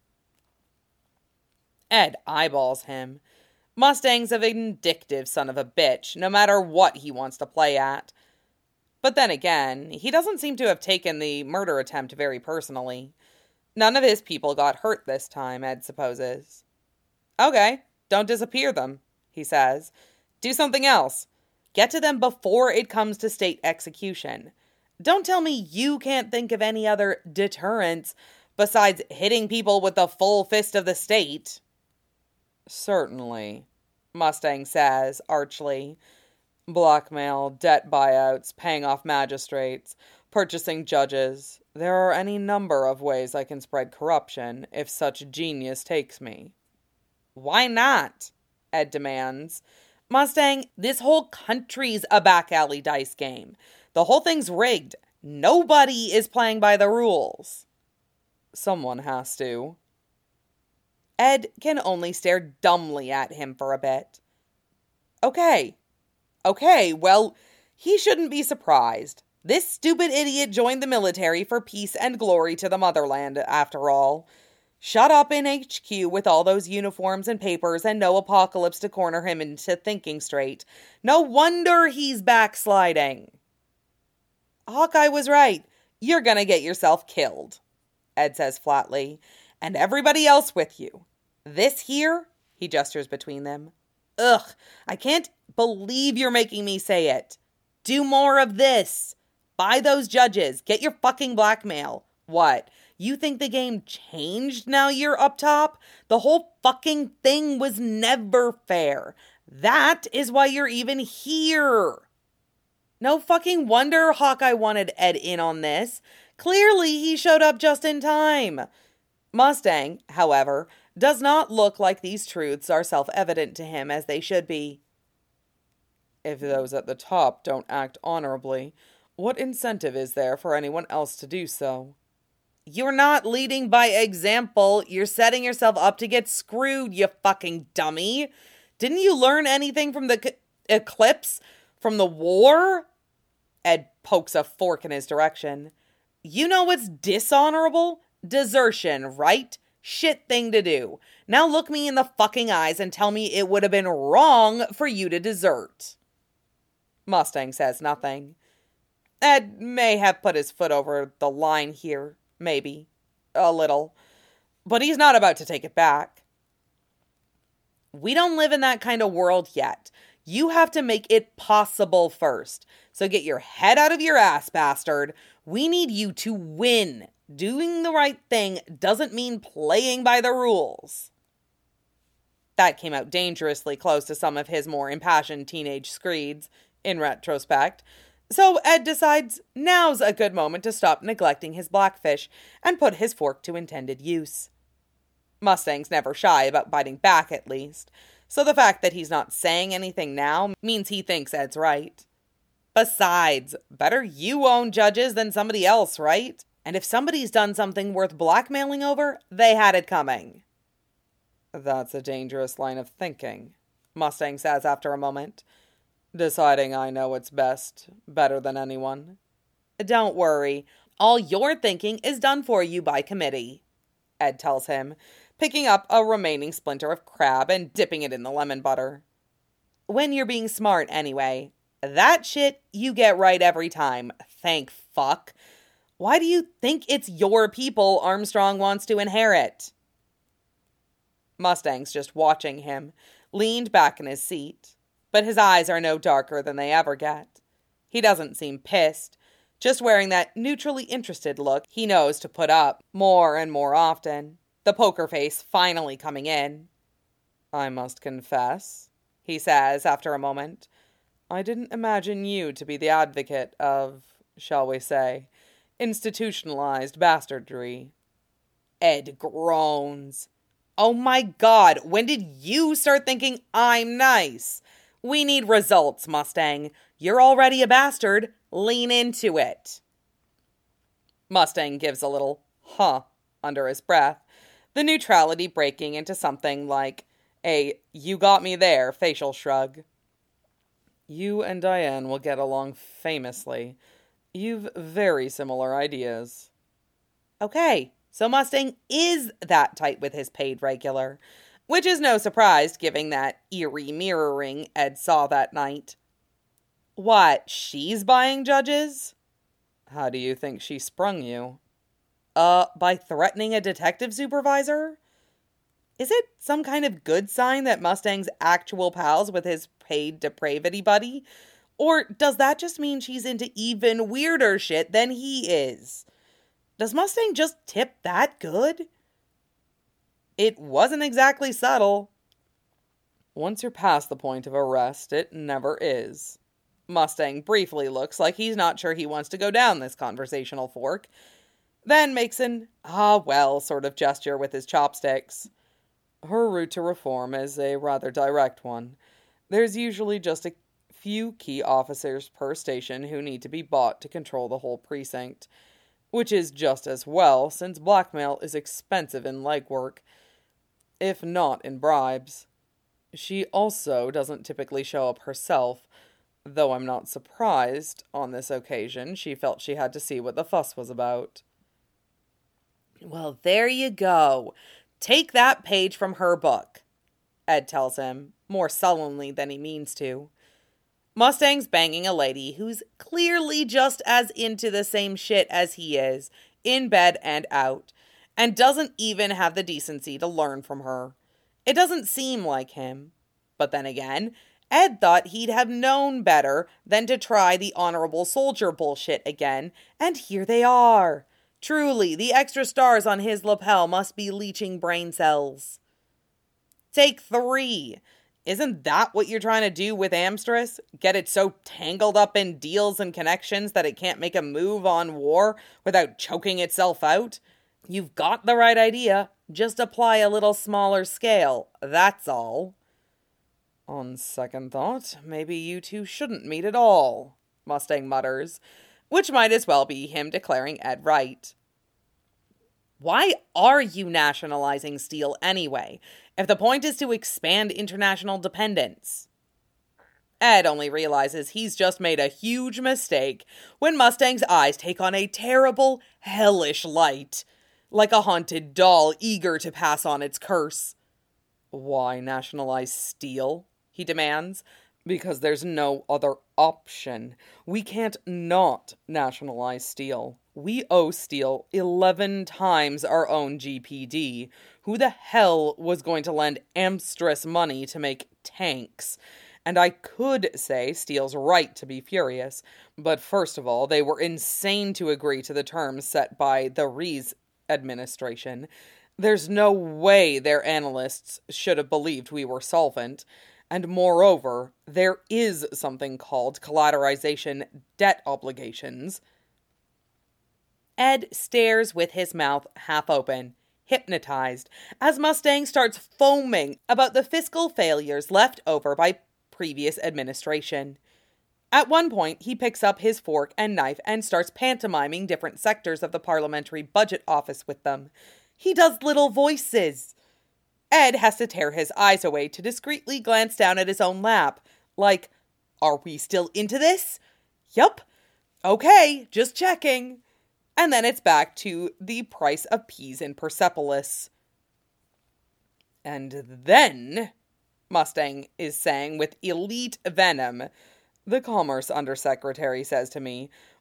Ed eyeballs him. Mustang's a vindictive son of a bitch, no matter what he wants to play at. But then again, he doesn't seem to have taken the murder attempt very personally. None of his people got hurt this time, Ed supposes. Okay, don't disappear them, he says. Do something else. Get to them before it comes to state execution. Don't tell me you can't think of any other deterrents besides hitting people with the full fist of the state. Certainly, Mustang says archly. Blackmail, debt buyouts, paying off magistrates, purchasing judges. There are any number of ways I can spread corruption if such genius takes me. Why not? Ed demands. Mustang, this whole country's a back alley dice game. The whole thing's rigged. Nobody is playing by the rules. Someone has to. Ed can only stare dumbly at him for a bit. Okay, well, he shouldn't be surprised. This stupid idiot joined the military for peace and glory to the motherland, after all. Shut up in HQ with all those uniforms and papers and no apocalypse to corner him into thinking straight. No wonder he's backsliding. Hawkeye was right. You're gonna get yourself killed, Ed says flatly, and everybody else with you. This here, he gestures between them. Ugh, I can't believe you're making me say it. Do more of this. Buy those judges. Get your fucking blackmail. What? You think the game changed now you're up top? The whole fucking thing was never fair. That is why you're even here. No fucking wonder Hawkeye wanted Ed in on this. Clearly he showed up just in time. Mustang, however, does not look like these truths are self-evident to him as they should be. If those at the top don't act honorably, what incentive is there for anyone else to do so? You're not leading by example. You're setting yourself up to get screwed, you fucking dummy. Didn't you learn anything from the eclipse? From the war? Ed pokes a fork in his direction. You know what's dishonorable? Desertion, right? Shit thing to do. Now look me in the fucking eyes and tell me it would have been wrong for you to desert. Mustang says nothing. Ed may have put his foot over the line here. Maybe. A little. But he's not about to take it back. We don't live in that kind of world yet. You have to make it possible first. So get your head out of your ass, bastard. We need you to win. Doing the right thing doesn't mean playing by the rules. That came out dangerously close to some of his more impassioned teenage screeds, in retrospect. So Ed decides now's a good moment to stop neglecting his blackfish and put his fork to intended use. Mustang's never shy about biting back, at least, so the fact that he's not saying anything now means he thinks Ed's right. Besides, better you own judges than somebody else, right? And if somebody's done something worth blackmailing over, they had it coming. That's a dangerous line of thinking, Mustang says after a moment. Deciding I know what's best, better than anyone. Don't worry. All your thinking is done for you by committee, Ed tells him, picking up a remaining splinter of crab and dipping it in the lemon butter. When you're being smart, anyway. That shit you get right every time, thank fuck. Why do you think it's your people Armstrong wants to inherit? Mustang's just watching him, leaned back in his seat, but his eyes are no darker than they ever get. He doesn't seem pissed, just wearing that neutrally interested look he knows to put up more and more often, the poker face finally coming in. "I must confess," he says after a moment, "I didn't imagine you to be the advocate of, shall we say, institutionalized bastardry." Ed groans. "Oh my God, when did you start thinking I'm nice? We need results, Mustang. You're already a bastard. Lean into it." Mustang gives a little huh under his breath, the neutrality breaking into something like a "you got me there" facial shrug. "You and Diane will get along famously. You've very similar ideas." Okay, so Mustang is that tight with his paid regular, which is no surprise given that eerie mirroring Ed saw that night. What, she's buying judges? How do you think she sprung you? By threatening a detective supervisor? Is it some kind of good sign that Mustang's actual pals with his paid depravity buddy? Or does that just mean she's into even weirder shit than he is? Does Mustang just tip that good? It wasn't exactly subtle. Once you're past the point of arrest, it never is. Mustang briefly looks like he's not sure he wants to go down this conversational fork, then makes an "ah well" sort of gesture with his chopsticks. Her route to reform is a rather direct one. There's usually just a few key officers per station who need to be bought to control the whole precinct, which is just as well since blackmail is expensive in legwork, if not in bribes. She also doesn't typically show up herself, though I'm not surprised on this occasion she felt she had to see what the fuss was about. Well, there you go. Take that page from her book, Ed tells him, more sullenly than he means to. Mustang's banging a lady who's clearly just as into the same shit as he is, in bed and out, and doesn't even have the decency to learn from her. It doesn't seem like him. But then again, Ed thought he'd have known better than to try the honorable soldier bullshit again, and here they are. Truly, the extra stars on his lapel must be leaching brain cells. Take 3. Isn't that what you're trying to do with Amstress? Get it so tangled up in deals and connections that it can't make a move on war without choking itself out? You've got the right idea. Just apply a little smaller scale. That's all. On second thought, maybe you two shouldn't meet at all, Mustang mutters, which might as well be him declaring Ed right. Why are you nationalizing steel anyway, if the point is to expand international dependence? Ed only realizes he's just made a huge mistake when Mustang's eyes take on a terrible, hellish light, like a haunted doll eager to pass on its curse. Why nationalize steel? He demands. Because there's no other option. We can't not nationalize steel. We owe steel 11 times our own GPD. Who the hell was going to lend Amstress money to make tanks? And I could say steel's right to be furious, but first of all, they were insane to agree to the terms set by the Rees administration. There's no way their analysts should have believed we were solvent. And moreover, there is something called collateralization debt obligations. Ed stares with his mouth half open, hypnotized, as Mustang starts foaming about the fiscal failures left over by previous administration. At one point, he picks up his fork and knife and starts pantomiming different sectors of the Parliamentary Budget Office with them. He does little voices. Ed has to tear his eyes away to discreetly glance down at his own lap, like, are we still into this? Yup. Okay, just checking. And then it's back to the price of peas in Persepolis. And then, Mustang is saying with elite venom, the Commerce Undersecretary says to me,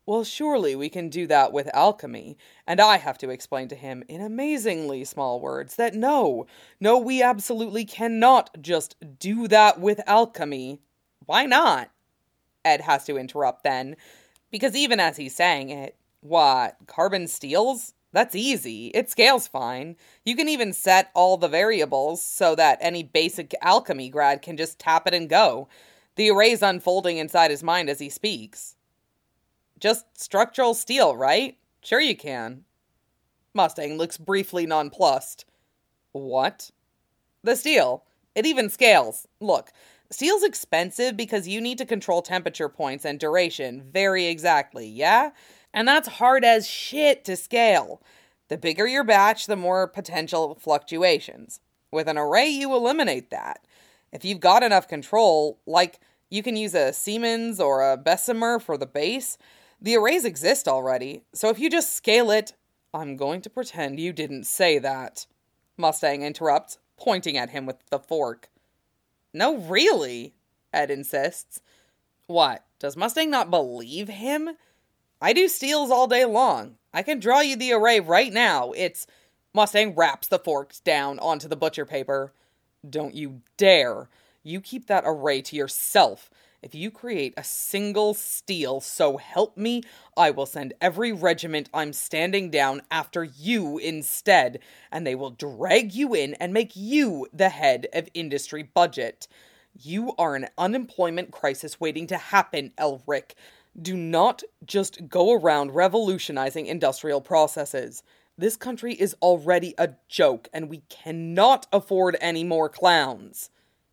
Well, surely we can do that with alchemy, and I have to explain to him in amazingly small words that no, we absolutely cannot just do that with alchemy. Why not? Ed has to interrupt then, because even as he's saying it, what, carbon steels? That's easy. It scales fine. You can even set all the variables so that any basic alchemy grad can just tap it and go. The array's unfolding inside his mind as he speaks. Just structural steel, right? Sure you can. Mustang looks briefly nonplussed. What? The steel. It even scales. Look, steel's expensive because you need to control temperature points and duration very exactly, yeah? And that's hard as shit to scale. The bigger your batch, the more potential fluctuations. With an array, you eliminate that. If you've got enough control, like you can use a Siemens or a Bessemer for the base, the arrays exist already, so if you just scale it... I'm going to pretend you didn't say that. Mustang interrupts, pointing at him with the fork. No, really, Ed insists. What, does Mustang not believe him? I do steels all day long. I can draw you the array right now. It's... Mustang wraps the forks down onto the butcher paper. Don't you dare. You keep that array to yourself. If you create a single steel, so help me, I will send every regiment I'm standing down after you instead, and they will drag you in and make you the head of industry budget. You are an unemployment crisis waiting to happen, Elric. Do not just go around revolutionizing industrial processes. This country is already a joke, and we cannot afford any more clowns.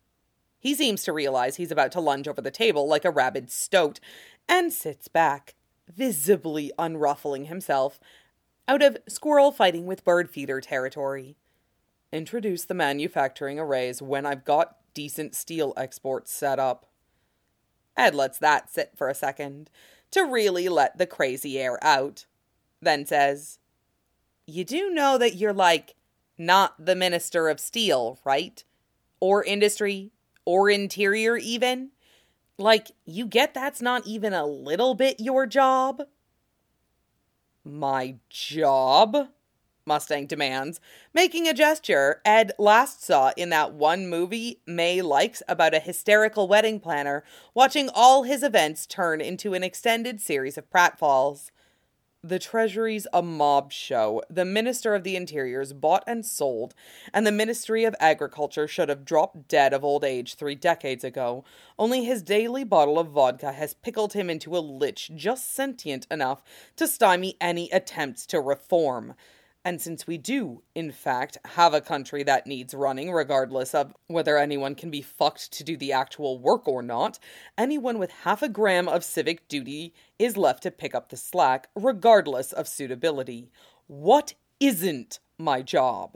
He seems to realize he's about to lunge over the table like a rabid stoat, and sits back, visibly unruffling himself, out of squirrel fighting with bird feeder territory. Introduce the manufacturing arrays when I've got decent steel exports set up. Ed lets that sit for a second, to really let the crazy air out, then says, You do know that you're not the Minister of Steel, right? Or Industry? Or Interior, even? You get that's not even a little bit your job? My job? Mustang demands, making a gesture Ed last saw in that one movie May likes about a hysterical wedding planner watching all his events turn into an extended series of pratfalls. The Treasury's a mob show. The Minister of the Interior's bought and sold, and the Ministry of Agriculture should have dropped dead of old age 3 decades ago. Only his daily bottle of vodka has pickled him into a lich just sentient enough to stymie any attempts to reform. And since we do, in fact, have a country that needs running regardless of whether anyone can be fucked to do the actual work or not, anyone with half a gram of civic duty is left to pick up the slack regardless of suitability. What isn't my job?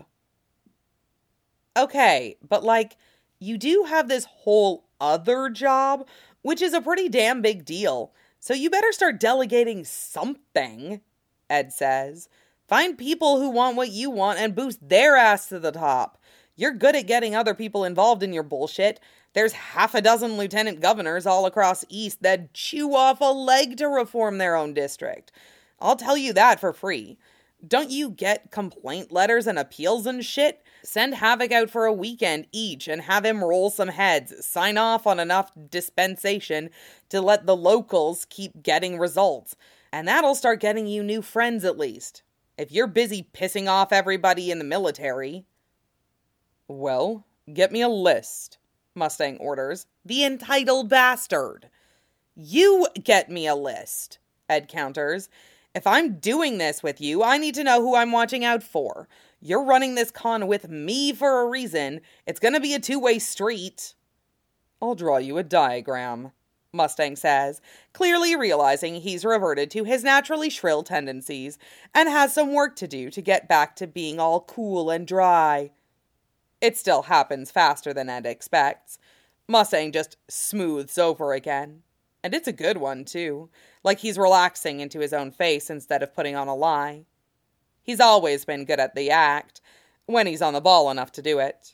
Okay, but you do have this whole other job, which is a pretty damn big deal, so you better start delegating something, Ed says. Find people who want what you want and boost their ass to the top. You're good at getting other people involved in your bullshit. There's 6 lieutenant governors all across East that chew off a leg to reform their own district. I'll tell you that for free. Don't you get complaint letters and appeals and shit? Send Havoc out for a weekend each and have him roll some heads, sign off on enough dispensation to let the locals keep getting results. And that'll start getting you new friends at least. If you're busy pissing off everybody in the military. Well, get me a list, Mustang orders. The entitled bastard. You get me a list, Ed counters. If I'm doing this with you, I need to know who I'm watching out for. You're running this con with me for a reason. It's gonna be a 2-way street. I'll draw you a diagram, Mustang says, clearly realizing he's reverted to his naturally shrill tendencies and has some work to do to get back to being all cool and dry. It still happens faster than Ed expects. Mustang just smooths over again. And it's a good one, too, like he's relaxing into his own face instead of putting on a lie. He's always been good at the act, when he's on the ball enough to do it.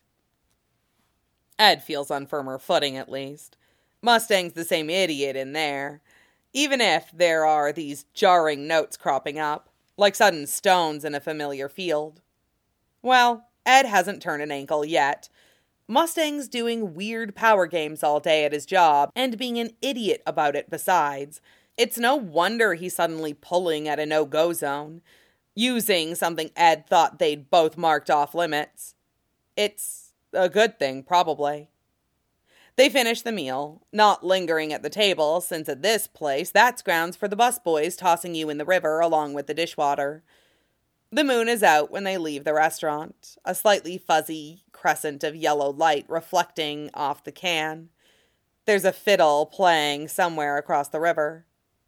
Ed feels on firmer footing, at least. Mustang's the same idiot in there. even if there are these jarring notes cropping up, like sudden stones in a familiar field. Well, Ed hasn't turned an ankle yet. Mustang's doing weird power games all day at his job, and being an idiot about it besides. It's no wonder he's suddenly pulling at a no-go zone, using something Ed thought they'd both marked off limits. It's a good thing, probably. They finish the meal, not lingering at the table, since at this place, that's grounds for the busboys tossing you in the river along with the dishwater. The moon is out when they leave the restaurant, a slightly fuzzy crescent of yellow light reflecting off the can. There's a fiddle playing somewhere across the river.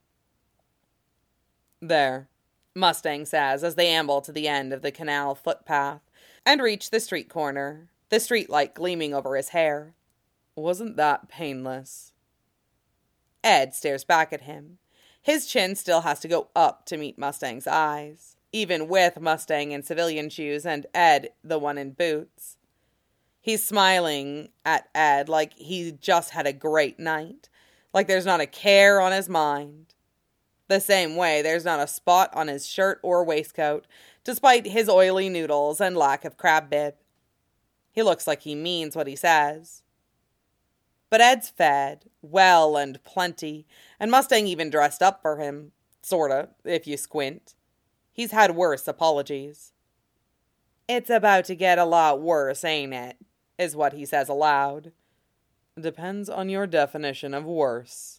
"There," Mustang says as they amble to the end of the canal footpath and reach the street corner, the streetlight gleaming over his hair. "Wasn't that painless?" Ed stares back at him. His chin still has to go up to meet Mustang's eyes, even with Mustang in civilian shoes and Ed the one in boots. He's smiling at Ed like he just had a great night, like there's not a care on his mind. The same way there's not a spot on his shirt or waistcoat, despite his oily noodles and lack of crab bib. He looks like he means what he says. But Ed's fed, well and plenty, and Mustang even dressed up for him, sorta, if you squint. He's had worse apologies. "It's about to get a lot worse, ain't it?" is what he says aloud. "Depends on your definition of worse."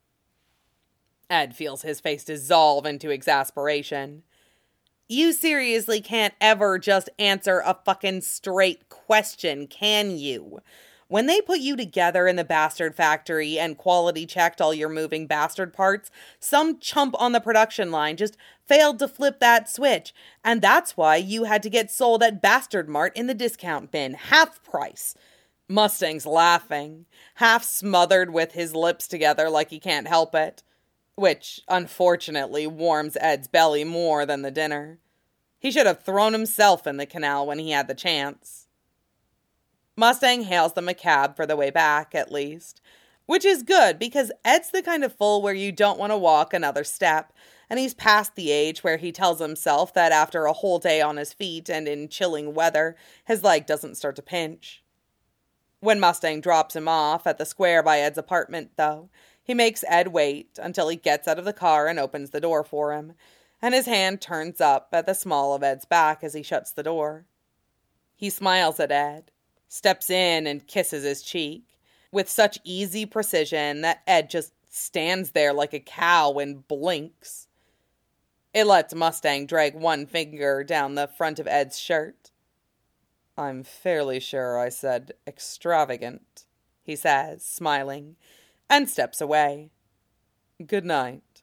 Ed feels his face dissolve into exasperation. You seriously can't ever just answer a fucking straight question, can you? When they put you together in the bastard factory and quality checked all your moving bastard parts, some chump on the production line just failed to flip that switch, and that's why you had to get sold at Bastard Mart in the discount bin, half price. Mustang's laughing, half smothered with his lips together like he can't help it, which unfortunately warms Ed's belly more than the dinner. He should have thrown himself in the canal when he had the chance. Mustang hails them a cab for the way back, at least, which is good because Ed's the kind of fool where you don't want to walk another step, and he's past the age where he tells himself that after a whole day on his feet and in chilling weather, his leg doesn't start to pinch. When Mustang drops him off at the square by Ed's apartment, though, he makes Ed wait until he gets out of the car and opens the door for him, and his hand turns up at the small of Ed's back as he shuts the door. He smiles at Ed, steps in and kisses his cheek, with such easy precision that Ed just stands there like a cow and blinks. It lets Mustang drag one finger down the front of Ed's shirt. "I'm fairly sure I said extravagant," he says, smiling, and steps away. "Good night."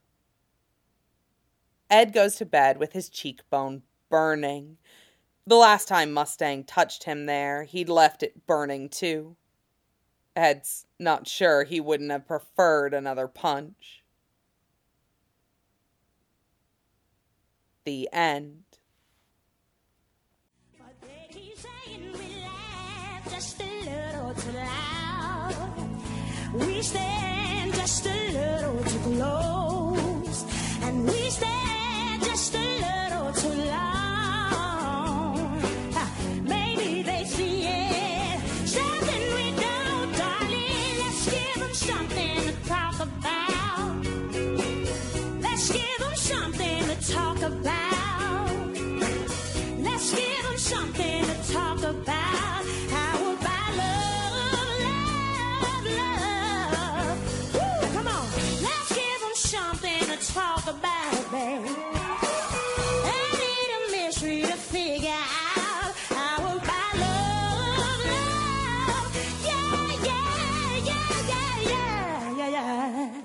Ed goes to bed with his cheekbone burning. The last time Mustang touched him there, he'd left it burning too. Ed's not sure he wouldn't have preferred another punch. The end. But they keep saying we laugh just a little too loud. We stand just a little too close. And we stand just a little too long. Maybe they see it. Something we don't, darling. Let's give them something to talk about. Let's give them something to talk about. Let's give them something to talk about. How about love, love, love? Woo, come on. Let's give them something to talk about, baby. Ain't it a mystery to figure out? How about love, love? Yeah, yeah, yeah, yeah, yeah, yeah, yeah.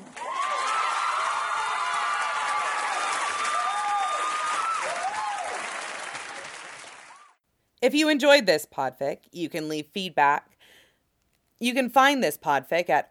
If you enjoyed this podfic, you can leave feedback. You can find this podfic at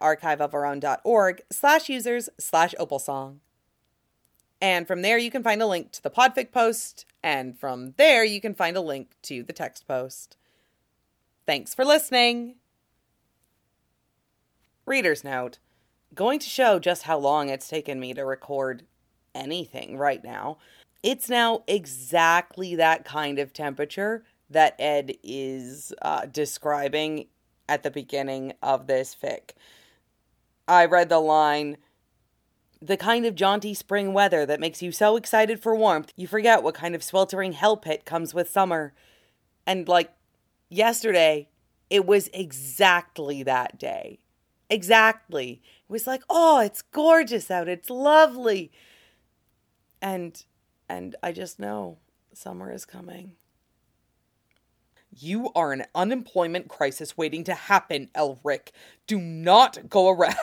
archiveofourown.org/users/opalsong. And from there you can find a link to the podfic post, and from there you can find a link to the text post. Thanks for listening. Reader's note. going to show just how long it's taken me to record anything right now. It's now exactly that kind of temperature that Ed is describing at the beginning of this fic. I read the line, the kind of jaunty spring weather that makes you so excited for warmth, you forget what kind of sweltering hell pit comes with summer. And like yesterday, it was exactly that day. Exactly. It was like, oh, it's gorgeous out. It's lovely. And I just know summer is coming. You are an unemployment crisis waiting to happen, Elric. Do not go around.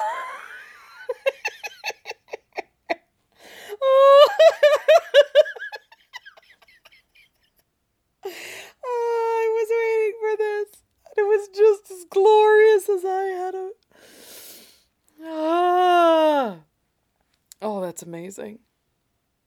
I was waiting for this. And it was just as glorious as I had it. Oh, that's amazing.